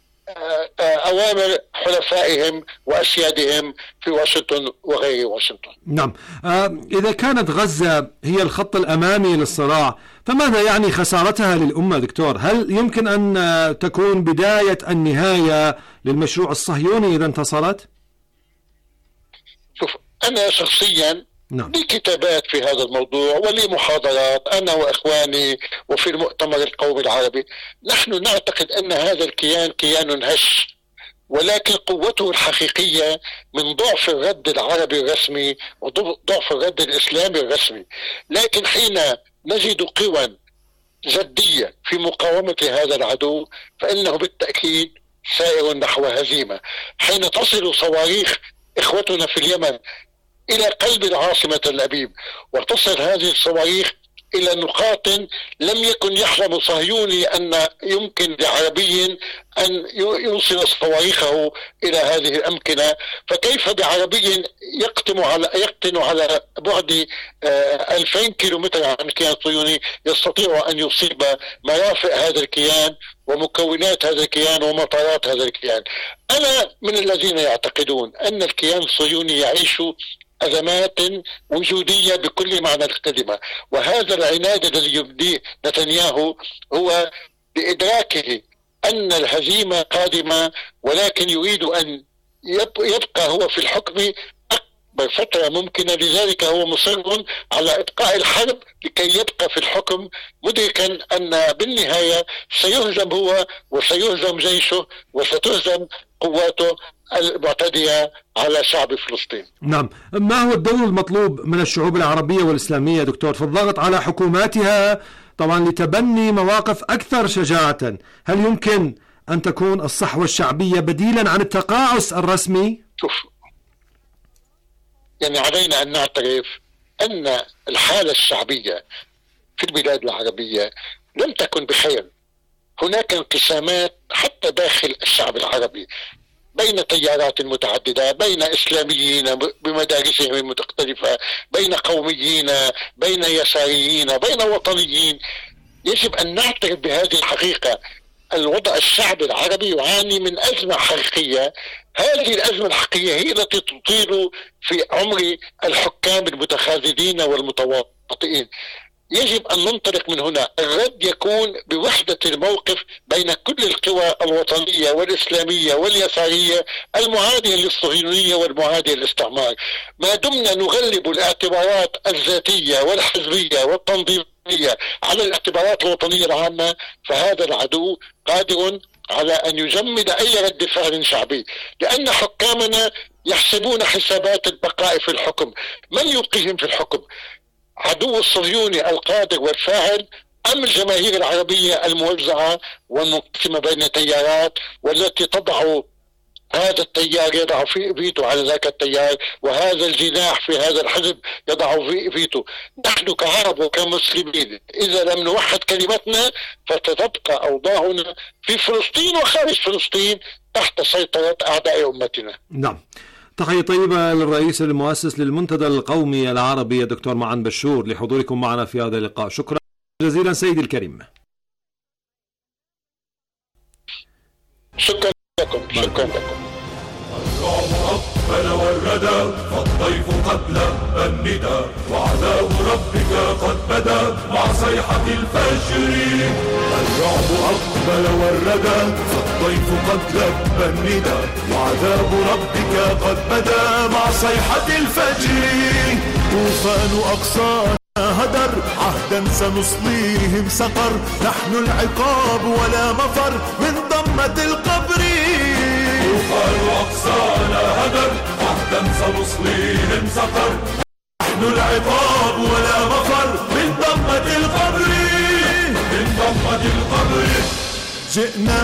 أوامر حلفائهم وأسيادهم في واشنطن وغير واشنطن. نعم. إذا كانت غزة هي الخط الأمامي للصراع، فماذا يعني خسارتها للأمة دكتور؟ هل يمكن أن تكون بداية النهاية للمشروع الصهيوني إذا انتصرت؟ شوف، أنا شخصيا نعم. لي كتابات في هذا الموضوع ولي محاضرات أنا وإخواني وفي المؤتمر القومي العربي. نحن نعتقد أن هذا الكيان كيان هش، ولكن قوته الحقيقية من ضعف الرد العربي الرسمي وضعف الرد الإسلامي الرسمي. لكن حين نجد قوى جدية في مقاومة هذا العدو فإنه بالتأكيد سائر نحو هزيمة. حين تصل صواريخ إخوتنا في اليمن إلى قلب العاصمة تل أبيب وتصل هذه الصواريخ إلى نقاط لم يكن يحلم صهيوني أن يمكن لعربي أن يوصل صواريخه إلى هذه الأمكنة، فكيف بعربي يقتم على يقتن على بعد ألفين كيلومتر عن كيان صهيوني يستطيع أن يصيب مرافق هذا الكيان ومكونات هذا الكيان ومطارات هذا الكيان؟ أنا من الذين يعتقدون أن الكيان الصهيوني يعيش أزمات وجودية بكل معنى الكلمة. وهذا العناد الذي يبديه نتنياهو هو بإدراكه أن الهزيمة قادمة، ولكن يريد أن يبقى هو في الحكم أكبر فترة ممكنة. لذلك هو مصر على إبقاء الحرب لكي يبقى في الحكم، مدركا أن بالنهاية سيهزم هو وسيهزم جيشه وستهزم قواته المعتدية على شعب فلسطين. نعم، ما هو الدور المطلوب من الشعوب العربية والإسلامية دكتور في الضغط على حكوماتها طبعا لتبني مواقف أكثر شجاعة؟ هل يمكن أن تكون الصحوة الشعبية بديلا عن التقاعس الرسمي؟ شوف، يعني علينا أن نعترف أن الحالة الشعبية في البلاد العربية لم تكن بخير. هناك انقسامات حتى داخل الشعب العربي بين تيارات متعددة، بين إسلاميين بمدارسهم المختلفة، بين قوميين، بين يساريين، بين وطنيين. يجب أن نعترف بهذه الحقيقة. الوضع الشعبي العربي يعاني من أزمة حقيقية. هذه الأزمة الحقيقية هي التي تطيل في عمر الحكام المتخاذلين والمتواطئين. يجب أن ننطلق من هنا. الرد يكون بوحدة الموقف بين كل القوى الوطنية والإسلامية واليسارية المعادية للصهيونية والمعادية للاستعمار. ما دمنا نغلب الاعتبارات الذاتية والحزبية والتنظيمية على الاعتبارات الوطنية العامة، فهذا العدو قادر على أن يجمد أي رد فعل شعبي، لأن حكامنا يحسبون حسابات البقاء في الحكم. من يبقيهم في الحكم؟ عدو الصهيوني القادر والفاعل أم الجماهير العربية الموزعة والمنقسمة بين تيارات، والتي تضع هذا التيار يضع في فيتو على ذاك التيار، وهذا الجناح في هذا الحزب يضع في فيتو. نحن كعرب وكمسلمين إذا لم نوحد كلمتنا فتتبقى أوضاعنا في فلسطين وخارج فلسطين تحت سيطرة أعداء أمتنا. نعم. تحية طيبة للرئيس المؤسس للمنتدى القومي العربي دكتور معن بشور لحضوركم معنا في هذا اللقاء. شكرا جزيلا سيدي الكريم. شكرا لكم. شكرا لكم. الرعب أقبل والردى فالضيف قبل الندى وعذاب ربك قد بدا مع صيحة الفجر. الرعب أقبل والردى فالضيف قد لب الندى وعذاب ربك قد بدا مع صيحة الفجر. طوفان أقصانا هدر عهدا سنصليهم سقر، نحن العقاب ولا مفر من ضمة القبر. طوفان أقصانا هدر عهدا سنصليهم سقر، نحن العقاب ولا مفر من ضمة القبر. من ضمة القبر جئنا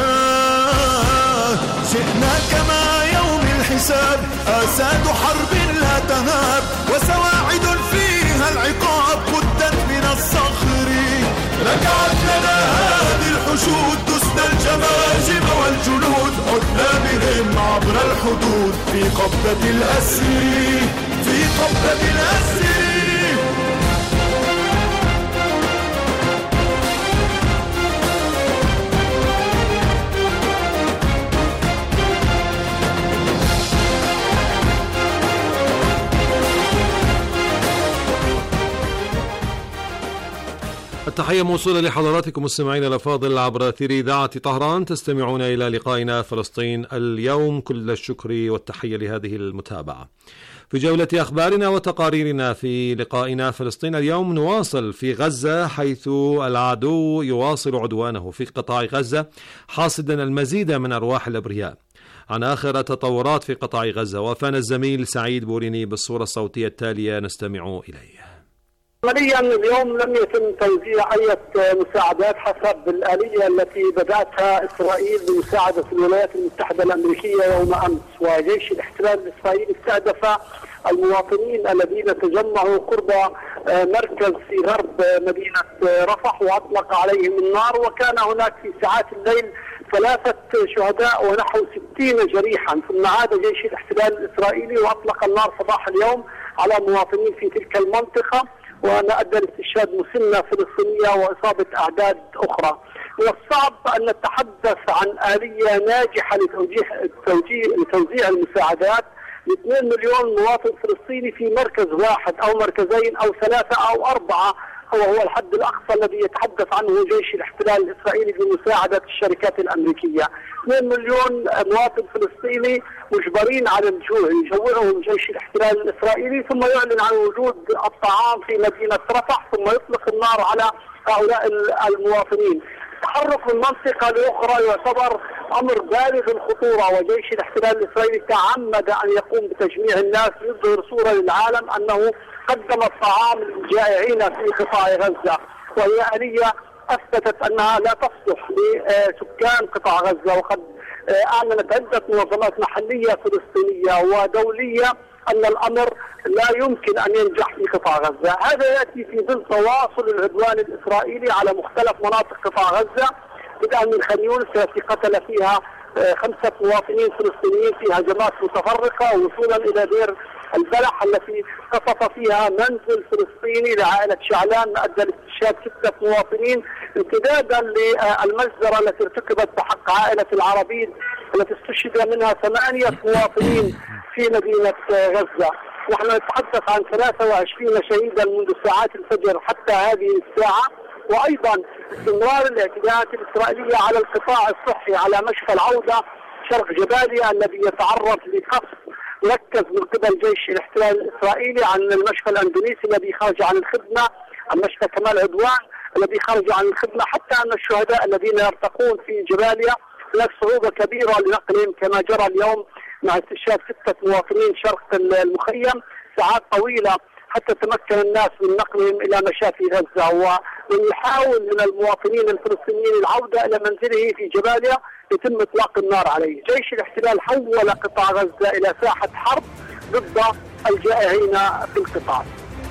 جئنا كما يوم الحساب، آساد حرب لا تناب وسواعد فيها العقاب قدت من الصخر. رجعت لنا هذه الحشود دسنا الجماجم والجلود، عدنا بهم عبر الحدود في قبضة الأسر. في قبضة الأسر التحية موصولة لحضراتكم مستمعينا الأفاضل عبر أثير إذاعة طهران. تستمعون إلى لقائنا فلسطين اليوم. كل الشكر والتحية لهذه المتابعة. في جولة أخبارنا وتقاريرنا في لقائنا فلسطين اليوم نواصل في غزة، حيث العدو يواصل عدوانه في قطاع غزة حاصدا المزيد من أرواح الأبرياء. عن آخر التطورات في قطاع غزة وافانا الزميل سعيد بوريني بالصورة الصوتية التالية نستمع إليه. عمليا اليوم لم يتم توزيع أي مساعدات حسب الآلية التي بدأتها إسرائيل بمساعدة الولايات المتحدة الأمريكية يوم أمس. وجيش الاحتلال الإسرائيلي استهدف المواطنين الذين تجمعوا قرب مركز في غرب مدينة رفح وأطلق عليهم النار، وكان هناك في ساعات الليل ثلاثة شهداء ونحو ستين جريحا. ثم عاد جيش الاحتلال الإسرائيلي وأطلق النار صباح اليوم على مواطنين في تلك المنطقة، وما أدى لاستشهاد مسنة فلسطينية وإصابة أعداد أخرى. من الصعب أن نتحدث عن آلية ناجحة لتوجيه لتوزيع المساعدات، اثنين مليون مواطن فلسطيني في مركز واحد أو مركزين أو ثلاثة أو أربعة، هو هو الحد الأقصى الذي يتحدث عنه جيش الاحتلال الإسرائيلي بمساعدة الشركات الأمريكية. اثنين مليون مواطن فلسطيني مجبرين على الجوع، يجوعهم جيش الاحتلال الإسرائيلي ثم يعلن عن وجود الطعام في مدينة رفح ثم يطلق النار على هؤلاء المواطنين. التحرك من منطقة لأخرى يعتبر أمر بالغ الخطورة، وجيش الاحتلال الإسرائيلي تعمد أن يقوم بتجميع الناس ليظهر صورة للعالم أنه قدم الطعام للجائعين في قطاع غزة، وهي آلية أثبتت أنها لا تصلح لسكان قطاع غزة. وقد أعلنت عدة منظمات محلية فلسطينية ودولية أن الأمر لا يمكن أن ينجح في قطاع غزة. هذا يأتي في ظل تواصل العدوان الإسرائيلي على مختلف مناطق قطاع غزة، بدءا من خان يونس التي قتل فيها خمسة مواطنين فلسطينيين في هجمات متفرقة، وصولا إلى دير البلح التي قصف فيها منزل فلسطيني لعائلة شعلان أدى لاستشهاد ستة مواطنين، امتدادا للمجزرة التي ارتكبت بحق عائلة العربيد التي استشهد منها ثمانية مواطنين في مدينة غزة. نحن نتحدث عن ثلاثة وعشرين شهيدا منذ ساعات الفجر حتى هذه الساعة، وأيضا استمرار الاعتداءات الإسرائيلية على القطاع الصحي على مشفى العودة شرق جباليا الذي يتعرض لقصف مركز من قبل جيش الاحتلال الإسرائيلي عن المشفى الأندونيسي الذي خرج عن الخدمة، المشفى كمال عدوان الذي خرج عن الخدمة، حتى أن الشهداء الذين يرتقون في جباليا هناك صعوبة كبيرة لنقلهم كما جرى اليوم مع استشهاد ستة مواطنين شرق المخيم، ساعات طويلة حتى تمكن الناس من نقلهم إلى مشافي غزة. ومن يحاول من المواطنين الفلسطينيين العودة إلى منزله في جباليا يتم إطلاق النار عليه. جيش الاحتلال حول قطاع غزة إلى ساحة حرب ضد الجائعين في القطاع.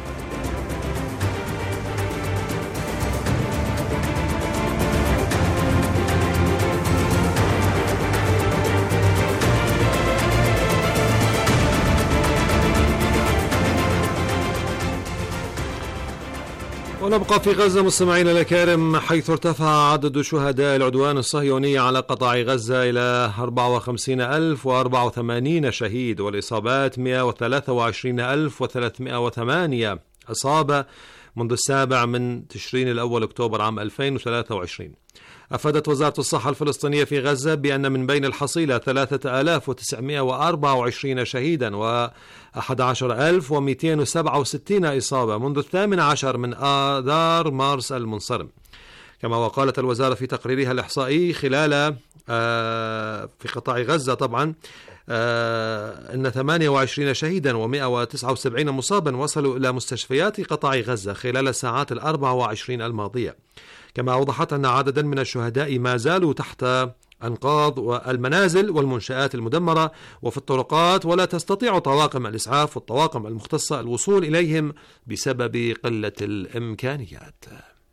ونبقى في غزة مستمعينا الكرام، حيث ارتفع عدد شهداء العدوان الصهيوني على قطاع غزة إلى أربعة وخمسين ألف وأربعة وثمانين شهيد، والإصابات مئة وثلاثة وعشرين ألف وثلاثمئة وثمانية إصابة منذ السابع من تشرين الأول أكتوبر عام ألفين وثلاثة وعشرين. أفادت وزارة الصحة الفلسطينية في غزة بأن من بين الحصيلة ثلاثة آلاف وتسعمئة وأربعة وعشرين شهيدا وأحد عشر ألف ومئتين وسبعة وستين إصابة منذ الثامن عشر من آذار مارس المنصرم. كما وقالت الوزارة في تقريرها الإحصائي خلال في قطاع غزة طبعا أن ثمانية وعشرين شهيدا ومئة وتسعة وسبعين مصابا وصلوا إلى مستشفيات قطاع غزة خلال الساعات الأربع وعشرين الماضية. كما أوضحت أن عددا من الشهداء ما زالوا تحت أنقاض المنازل والمنشآت المدمرة وفي الطرقات، ولا تستطيع طواقم الإسعاف والطواقم المختصة الوصول إليهم بسبب قلة الإمكانيات.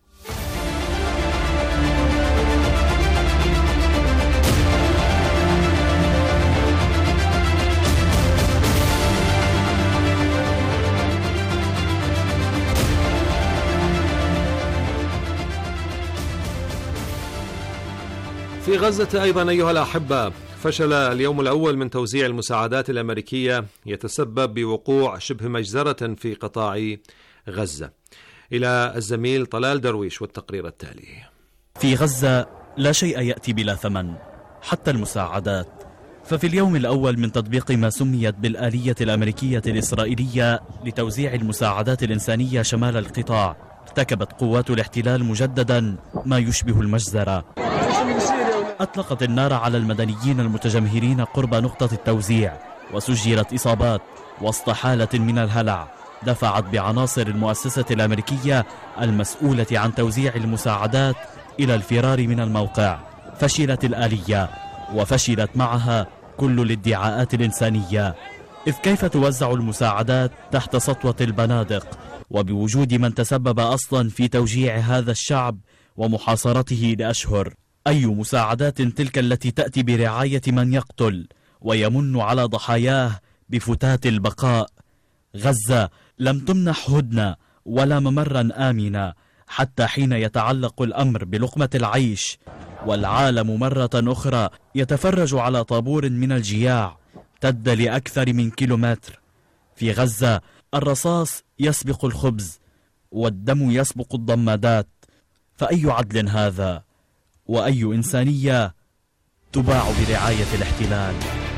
في غزة أيضا أيها الأحبة، فشل اليوم الأول من توزيع المساعدات الأمريكية يتسبب بوقوع شبه مجزرة في قطاع غزة. إلى الزميل طلال درويش والتقرير التالي. في غزة لا شيء يأتي بلا ثمن، حتى المساعدات. ففي اليوم الأول من تطبيق ما سميت بالآلية الأمريكية الإسرائيلية لتوزيع المساعدات الإنسانية شمال القطاع، ارتكبت قوات الاحتلال مجددا ما يشبه المجزرة. أطلقت النار على المدنيين المتجمهرين قرب نقطة التوزيع، وسجلت إصابات وسط حالة من الهلع دفعت بعناصر المؤسسة الأمريكية المسؤولة عن توزيع المساعدات إلى الفرار من الموقع. فشلت الآلية وفشلت معها كل الادعاءات الإنسانية، إذ كيف توزع المساعدات تحت سطوة البنادق وبوجود من تسبب أصلا في توجيع هذا الشعب ومحاصرته لأشهر؟ أي مساعدات تلك التي تأتي برعاية من يقتل ويمن على ضحاياه بفتات البقاء؟ غزة لم تمنح هدنة ولا ممرا آمنا حتى حين يتعلق الأمر بلقمة العيش، والعالم مرة أخرى يتفرج على طابور من الجياع امتد لأكثر من كيلومتر. في غزة الرصاص يسبق الخبز والدم يسبق الضمادات، فأي عدل هذا؟ وأي إنسانية تباع برعاية الاحتلال؟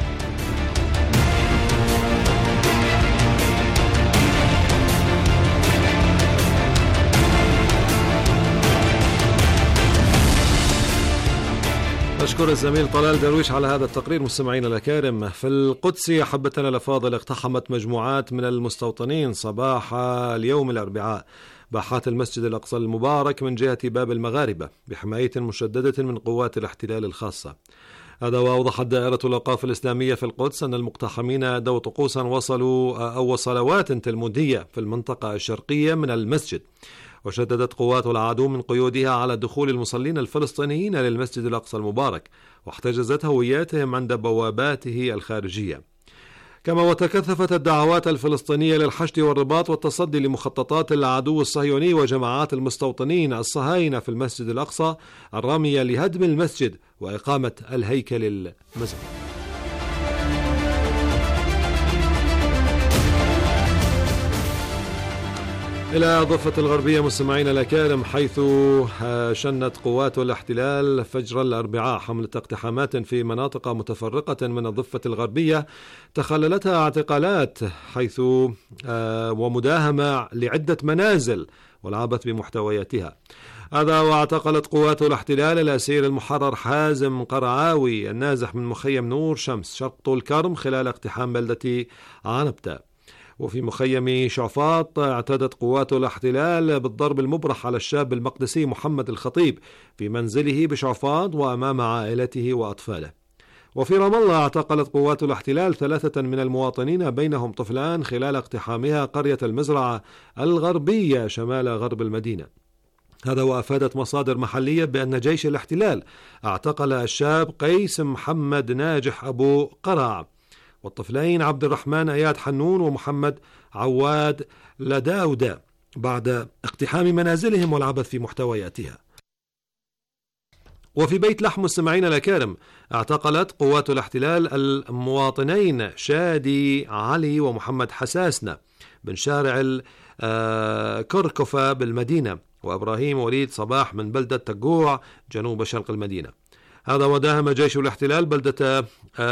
أشكر الزميل طلال درويش على هذا التقرير. مستمعينا الأكارم، في القدس أحبتنا الأفاضل اقتحمت مجموعات من المستوطنين صباح اليوم الأربعاء باحات المسجد الأقصى المبارك من جهة باب المغاربة بحماية مشددة من قوات الاحتلال الخاصة. هذا وأوضحت دائرة الأوقاف الإسلامية في القدس أن المقتحمين أدوا طقوسا وصلوا أو صلوات تلمودية في المنطقة الشرقية من المسجد. وشددت قوات العدو من قيودها على دخول المصلين الفلسطينيين للمسجد الأقصى المبارك، واحتجزت هوياتهم عند بواباته الخارجية. كما وتكثفت الدعوات الفلسطينية للحشد والرباط والتصدي لمخططات العدو الصهيوني وجماعات المستوطنين الصهاينة في المسجد الأقصى الرامية لهدم المسجد وإقامة الهيكل المزعوم. إلى ضفة الغربية مستمعينا الأكارم، حيث شنت قوات الاحتلال فجر الأربعاء حملة اقتحامات في مناطق متفرقة من الضفة الغربية تخللتها اعتقالات حيث ومداهمة لعدة منازل ولعبت بمحتوياتها. هذا واعتقلت قوات الاحتلال الأسير المحرر حازم قرعاوي النازح من مخيم نور شمس شرق طول كرم خلال اقتحام بلدة عنبتة. وفي مخيم شعفاط اعتدت قوات الاحتلال بالضرب المبرح على الشاب المقدسي محمد الخطيب في منزله بشعفاط وأمام عائلته وأطفاله. وفي رام الله اعتقلت قوات الاحتلال ثلاثة من المواطنين بينهم طفلان خلال اقتحامها قرية المزرعة الغربية شمال غرب المدينة. هذا وأفادت مصادر محلية بأن جيش الاحتلال اعتقل الشاب قيس محمد ناجح أبو قرع والطفلين عبد الرحمن أياد حنون ومحمد عواد لداودة بعد اقتحام منازلهم والعبث في محتوياتها. وفي بيت لحم مستمعين الأكارم اعتقلت قوات الاحتلال المواطنين شادي علي ومحمد حساسنة من شارع الكركفة بالمدينة وإبراهيم وليد صباح من بلدة تقوع جنوب شرق المدينة. هذا وداهم جيش الاحتلال بلدة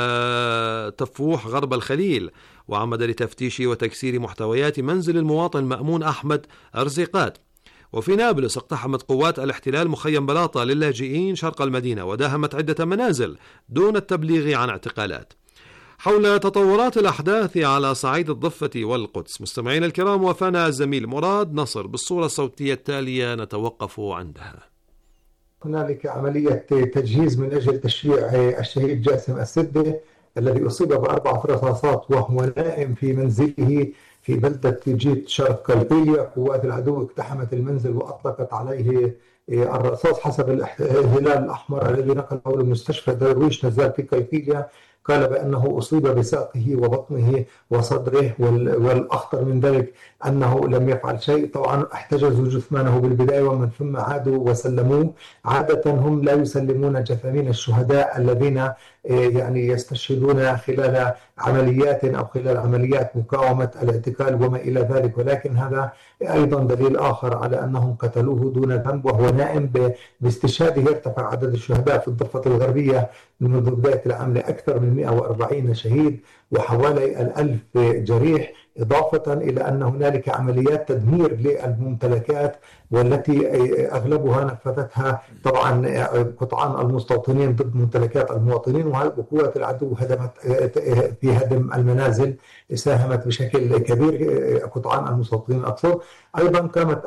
تفوح غرب الخليل وعمد لتفتيش وتكسير محتويات منزل المواطن مأمون أحمد أرزيقات. وفي نابلس اقتحمت قوات الاحتلال مخيم بلاطة للاجئين شرق المدينة وداهمت عدة منازل دون التبليغ عن اعتقالات. حول تطورات الأحداث على صعيد الضفة والقدس مستمعين الكرام، وفانا الزميل مراد نصر بالصورة الصوتية التالية نتوقف عندها. هنالك عملية تجهيز من أجل تشييع الشهيد جاسم السدة الذي أصيب بأربع رصاصات وهو نائم في منزله في بلدة جيت شرق كلفيليا. قوات العدو اقتحمت المنزل وأطلقت عليه الرصاص. حسب الهلال الأحمر الذي نقله لمستشفى درويش نزال في كلفيليا قال بأنه أصيب بساقه وبطنه وصدره، والأخطر من ذلك أنه لم يفعل شيء. طبعا احتجزوا جثمانه بالبداية ومن ثم عادوا وسلموه. عادة هم لا يسلمون جثامين الشهداء الذين يعني يستشهدون خلال عمليات أو خلال عمليات مقاومة الاعتقال وما إلى ذلك، ولكن هذا أيضا دليل آخر على أنهم قتلوه دون ذنب وهو نائم. باستشهاده ارتفع عدد الشهداء في الضفة الغربية منذ بداية العام لأكثر من مئة وأربعين شهيد وحوالي الألف جريح، إضافة إلى أن هنالك عمليات تدمير للممتلكات والتي أغلبها نفذتها طبعا قطعان المستوطنين ضد ممتلكات المواطنين. وقوات العدو هدمت في هدم المنازل ساهمت بشكل كبير قطعان المستوطنين أقصد. أيضا قامت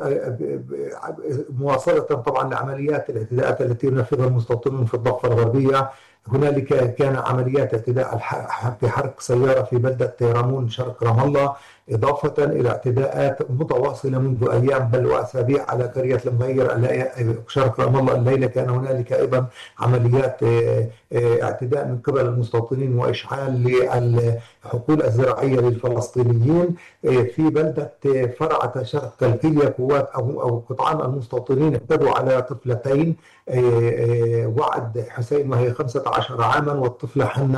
مواصلة طبعا لعمليات الاعتداءات التي نفذها المستوطنون في الضفة الغربية. هنالك كان عمليات اعتداء في حرق سيارة في بلدة رامون شرق رام الله، إضافة إلى اعتداءات متواصلة منذ أيام بل وأسابيع على قرية المغير شرق رام الله. الليلة كان هنالك أيضا عمليات اعتداء من قبل المستوطنين وإشعال للحقول الزراعية للفلسطينيين. في بلدة فرعة شرق كلفيليا قوات أو قطعان المستوطنين اعتدوا على طفلتين، وعد حسين وهي خمسة عشر عاما والطفلة حنة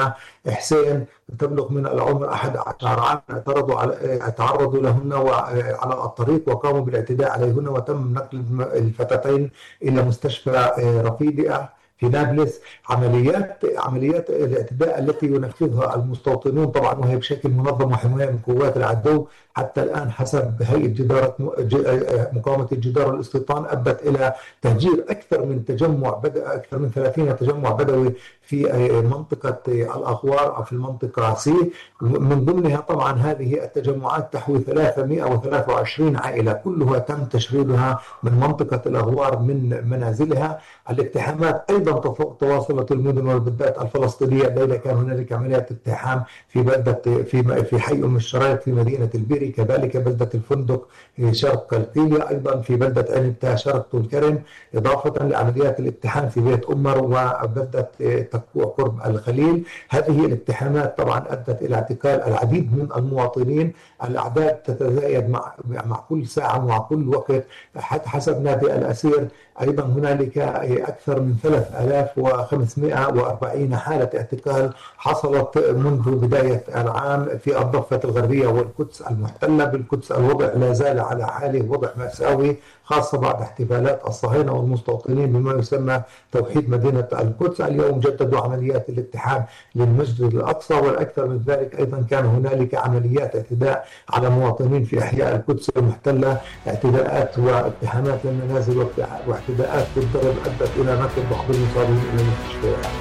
حسين تبلغ من العمر أحد عشر عام اعترضوا على تعرضوا لهن على الطريق وقاموا بالاعتداء عليهن، وتم نقل الفتاتين إلى مستشفى رفيدة في نابلس. عمليات عمليات الاعتداء التي ينفذها المستوطنون طبعا وهي بشكل منظم وحماية من قوات العدو حتى الآن حسب هيئة جدارة مقاومة الجدار والاستيطان أدت إلى تهجير أكثر من تجمع بدأ أكثر من ثلاثين تجمع بدوي في منطقة الأغوار أو في المنطقة سي. من ضمنها طبعا هذه التجمعات تحوي ثلاثمائة وثلاثة وعشرين عائلة كلها تم تشريدها من منطقة الأغوار من منازلها. الاقتحامات أيضا تواصلت المدن والبلدات الفلسطينية. الليلة كان هنالك عمليات اقتحام في بلدة في في حي أم الشرايط في مدينة البيري، كذلك بلدة الفندق شرق القلية، أيضا في بلدة عين شرق طول كرم، إضافة لعمليات الاقتحام في بيت أمر وبلدة تكوع قرب الخليل. هذه الاقتحامات طبعا أدت إلى اعتقال العديد من المواطنين. الأعداد تتزايد مع مع كل ساعة ومع كل وقت حسب نادي الأسير. أيضا هنالك أكثر من ثلاثة آلاف وخمسمائة وأربعين حالة اعتقال حصلت منذ بداية العام في الضفة الغربية والقدس المحتلة. بالقدس الوضع لا زال على حاله، وضع مأساوي خاصة بعد احتفالات الصهاينة والمستوطنين بما يسمى توحيد مدينة القدس. اليوم جددوا عمليات الاقتحام للمسجد الأقصى، والأكثر من ذلك أيضا كان هنالك عمليات اعتداء على مواطنين في أحياء القدس المحتلة، اعتداءات واقتحامات للمنازل واعتداءات بالضرب أدت إلى نقل بعض المصابين إلى المستشفيات.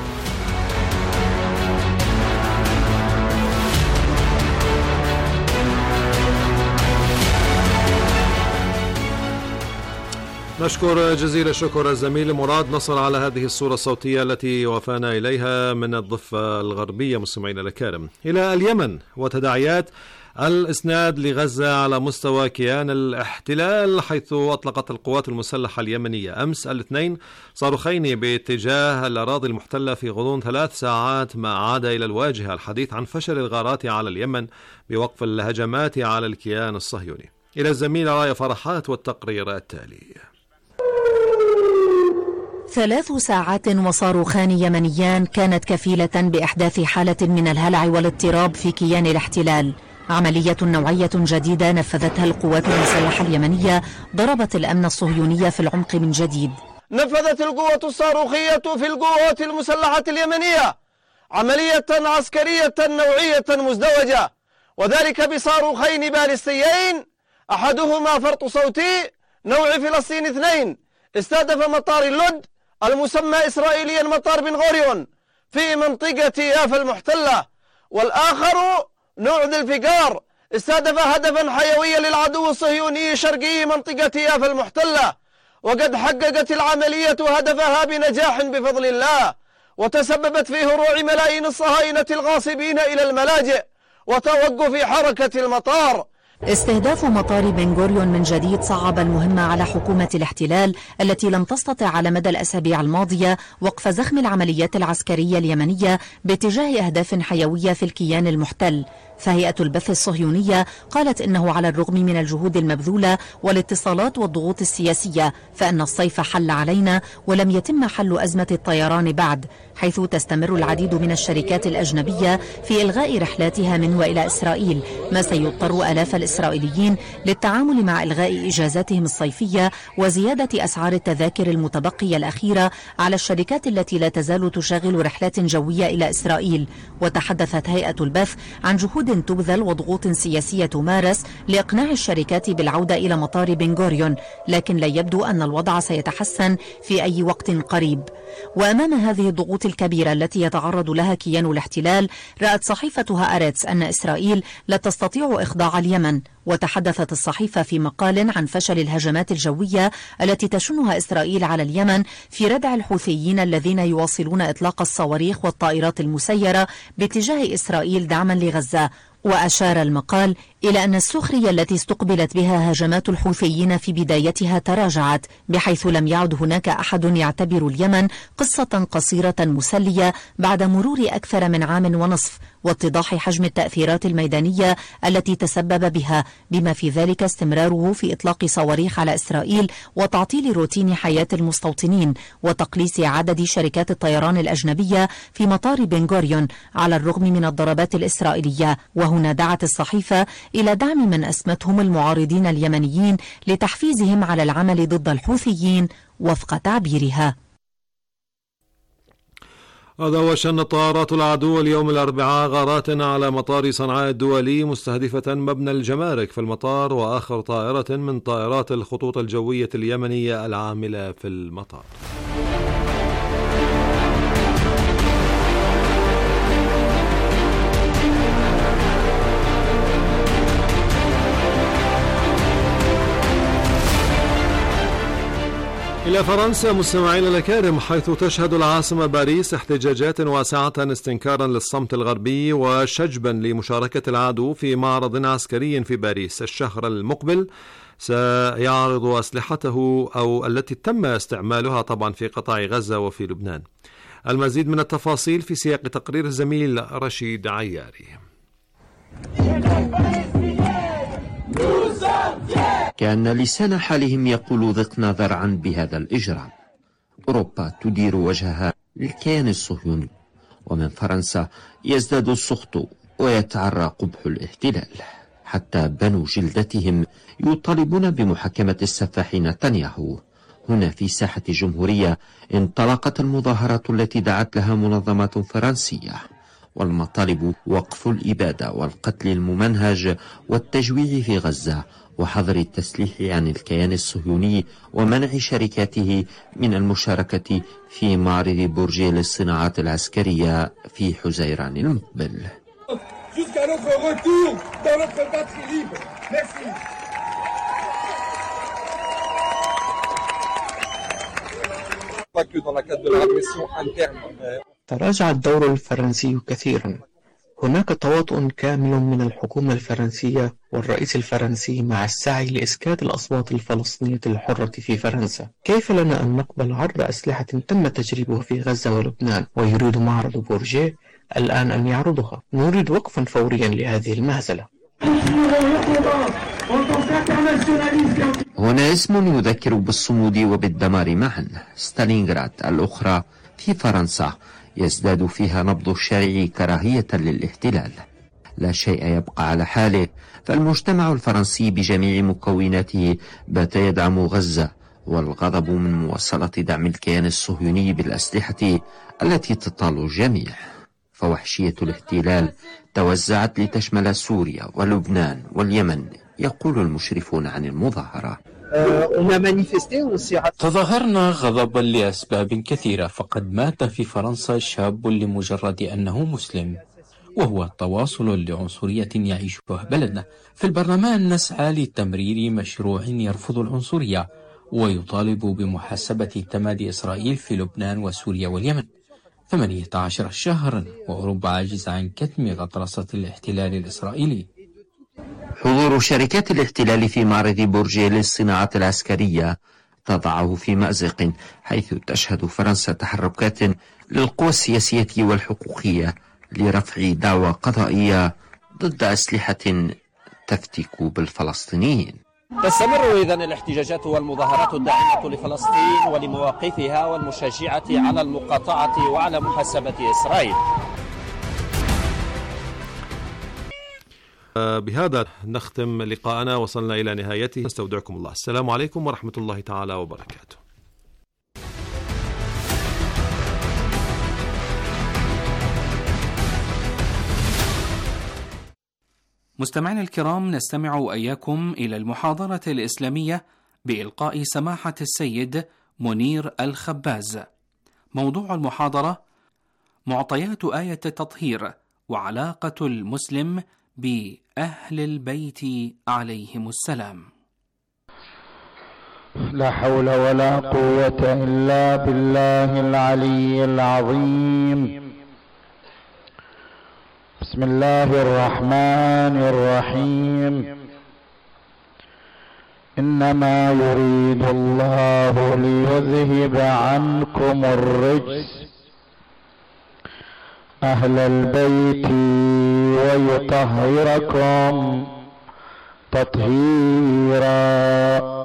نشكر جزيل الشكر الزميل مراد نصر على هذه الصورة الصوتية التي وفانا إليها من الضفة الغربية. مستمعينا الكرام، إلى اليمن وتداعيات الإسناد لغزة على مستوى كيان الاحتلال، حيث أطلقت القوات المسلحة اليمنية أمس الاثنين صاروخين باتجاه الأراضي المحتلة في غضون ثلاث ساعات، ما عاد إلى الواجهة الحديث عن فشل الغارات على اليمن بوقف الهجمات على الكيان الصهيوني. إلى الزميل راية فرحات والتقرير التالي. ثلاث ساعات وصاروخان يمنيان كانت كفيلة بإحداث حالة من الهلع والاضطراب في كيان الاحتلال. عملية نوعية جديدة نفذتها القوات المسلحة اليمنية ضربت الأمن الصهيوني في العمق من جديد. نفذت القوة الصاروخية في القوات المسلحة اليمنية عملية عسكرية نوعية مزدوجة، وذلك بصاروخين باليستيين، أحدهما فرط صوتي نوع فلسطين اثنين استهدف مطار اللد المسمى إسرائيليا مطار بن غوريون في منطقة يافا المحتلة، والآخر نوع ذي الفقار استهدف هدفا حيويا للعدو الصهيوني شرقي منطقة يافا المحتلة، وقد حققت العملية هدفها بنجاح بفضل الله، وتسببت في هروع ملايين الصهاينة الغاصبين إلى الملاجئ وتوقف حركة المطار. استهداف مطار بن غوريون من جديد صعب المهمة على حكومة الاحتلال التي لم تستطع على مدى الأسابيع الماضية وقف زخم العمليات العسكرية اليمنية باتجاه أهداف حيوية في الكيان المحتل. فهيئة البث الصهيونية قالت إنه على الرغم من الجهود المبذولة والاتصالات والضغوط السياسية فإن الصيف حل علينا ولم يتم حل أزمة الطيران بعد، حيث تستمر العديد من الشركات الأجنبية في إلغاء رحلاتها من وإلى إسرائيل، ما سيضطر آلاف الإسرائيليين للتعامل مع إلغاء إجازاتهم الصيفية وزيادة أسعار التذاكر المتبقية الأخيرة على الشركات التي لا تزال تشغل رحلات جوية إلى إسرائيل. وتحدثت هيئة البث عن جهود تبذل وضغوط سياسية تمارس لإقناع الشركات بالعودة إلى مطار بن غوريون، لكن لا يبدو أن الوضع سيتحسن في أي وقت قريب. وأمام هذه الضغوط الكبيرة التي يتعرض لها كيان الاحتلال، رأت صحيفة هآرتس أن إسرائيل لا تستطيع إخضاع اليمن، وتحدثت الصحيفة في مقال عن فشل الهجمات الجوية التي تشنها إسرائيل على اليمن في ردع الحوثيين الذين يواصلون إطلاق الصواريخ والطائرات المسيرة باتجاه إسرائيل دعما لغزة. وأشار المقال إلى أن السخرية التي استقبلت بها هجمات الحوثيين في بدايتها تراجعت، بحيث لم يعد هناك أحد يعتبر اليمن قصة قصيرة مسلية بعد مرور أكثر من عام ونصف واتضاح حجم التأثيرات الميدانية التي تسبب بها، بما في ذلك استمراره في إطلاق صواريخ على إسرائيل وتعطيل روتين حياة المستوطنين وتقليص عدد شركات الطيران الأجنبية في مطار بن غوريون على الرغم من الضربات الإسرائيلية. وهنا دعت الصحيفة إلى دعم من أسمتهم المعارضين اليمنيين لتحفيزهم على العمل ضد الحوثيين وفق تعبيرها. هذا وشن طائرات العدو اليوم الأربعاء غارات على مطار صنعاء الدولي مستهدفة مبنى الجمارك في المطار وآخر طائرة من طائرات الخطوط الجوية اليمنية العاملة في المطار. إلى فرنسا مستمعين الأكارم، حيث تشهد العاصمة باريس احتجاجات واسعة استنكارا للصمت الغربي وشجبا لمشاركة العدو في معرض عسكري في باريس الشهر المقبل سيعرض أسلحته أو التي تم استعمالها طبعا في قطاع غزة وفي لبنان. المزيد من التفاصيل في سياق تقرير الزميل رشيد عياري. كأن لسان حالهم يقول ذقنا ذرعا بهذا الإجرام. أوروبا تدير وجهها للكيان الصهيوني، ومن فرنسا يزداد السخط ويتعرى قبح الاحتلال، حتى بنو جلدتهم يطالبون بمحاكمة السفاح نتنياهو. هنا في ساحة الجمهورية انطلقت المظاهرات التي دعت لها منظمات فرنسية، والمطالب وقف الإبادة والقتل الممنهج والتجويع في غزة وحظر التسليح عن الكيان الصهيوني ومنع شركاته من المشاركة في معرض بورجيه للصناعات العسكرية في حزيران المقبل. تراجع الدور الفرنسي كثيرا. هناك تواطؤ كامل من الحكومة الفرنسية والرئيس الفرنسي مع السعي لإسكات الأصوات الفلسطينية الحرة في فرنسا. كيف لنا أن نقبل عرض أسلحة تم تجريبها في غزة ولبنان ويريد معرض بورجيه الآن أن يعرضها؟ نريد وقفا فوريا لهذه المهزلة. هنا اسم يذكر بالصمود وبالدمار معا. ستالينغراد الأخرى في فرنسا يزداد فيها نبض الشارع كراهية للاحتلال. لا شيء يبقى على حاله، فالمجتمع الفرنسي بجميع مكوناته بات يدعم غزة، والغضب من مواصلة دعم الكيان الصهيوني بالأسلحة التي تطال الجميع. فوحشية الاحتلال توزعت لتشمل سوريا ولبنان واليمن، يقول المشرفون عن المظاهرة. تظاهرنا غضبا لأسباب كثيرة، فقد مات في فرنسا شاب لمجرد أنه مسلم، وهو تواصل لعنصرية يعيشها بلدنا. في البرلمان نسعى لتمرير مشروع يرفض العنصرية ويطالب بمحاسبة تمادي إسرائيل في لبنان وسوريا واليمن. ثمانية عشر شهرا وأوروبا عاجز عن كتم غطرسة الاحتلال الإسرائيلي. حضور شركات الاحتلال في معرض بورجيه للصناعات العسكرية تضعه في مأزق، حيث تشهد فرنسا تحركات للقوى السياسية والحقوقية لرفع دعوى قضائية ضد أسلحة تفتك بالفلسطينيين. تستمر إذن الاحتجاجات والمظاهرات الداعمة لفلسطين ولمواقفها والمشجعة على المقاطعة وعلى محاسبة إسرائيل. بهذا نختم لقاءنا، وصلنا إلى نهايته. نستودعكم الله. السلام عليكم ورحمة الله تعالى وبركاته. مستمعينا الكرام، نستمع وإياكم إلى المحاضرة الإسلامية بإلقاء سماحة السيد منير الخباز. موضوع المحاضرة: معطيات آية التطهير وعلاقة المسلم بأهل البيت عليهم السلام. لا حول ولا قوة إلا بالله العلي العظيم. بسم الله الرحمن الرحيم. إنما يريد الله ليذهب عنكم الرجس أهل البيت ويطهركم تطهيرا.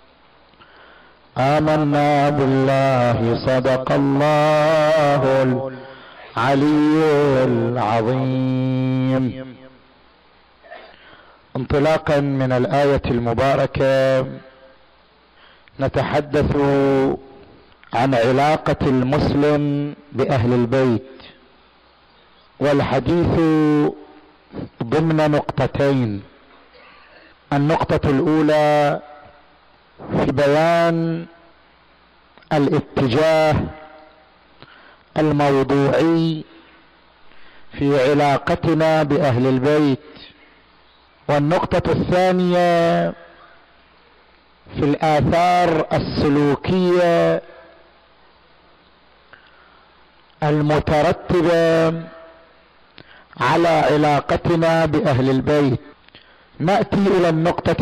آمنا بالله صدق الله العلي العظيم. انطلاقا من الآية المباركة نتحدث عن علاقة المسلم بأهل البيت، والحديث ضمن نقطتين. النقطة الأولى في بيان الاتجاه الموضوعي في علاقتنا بأهل البيت، والنقطة الثانية في الآثار السلوكية المترتبة على علاقتنا بأهل البيت. نأتي إلى النقطة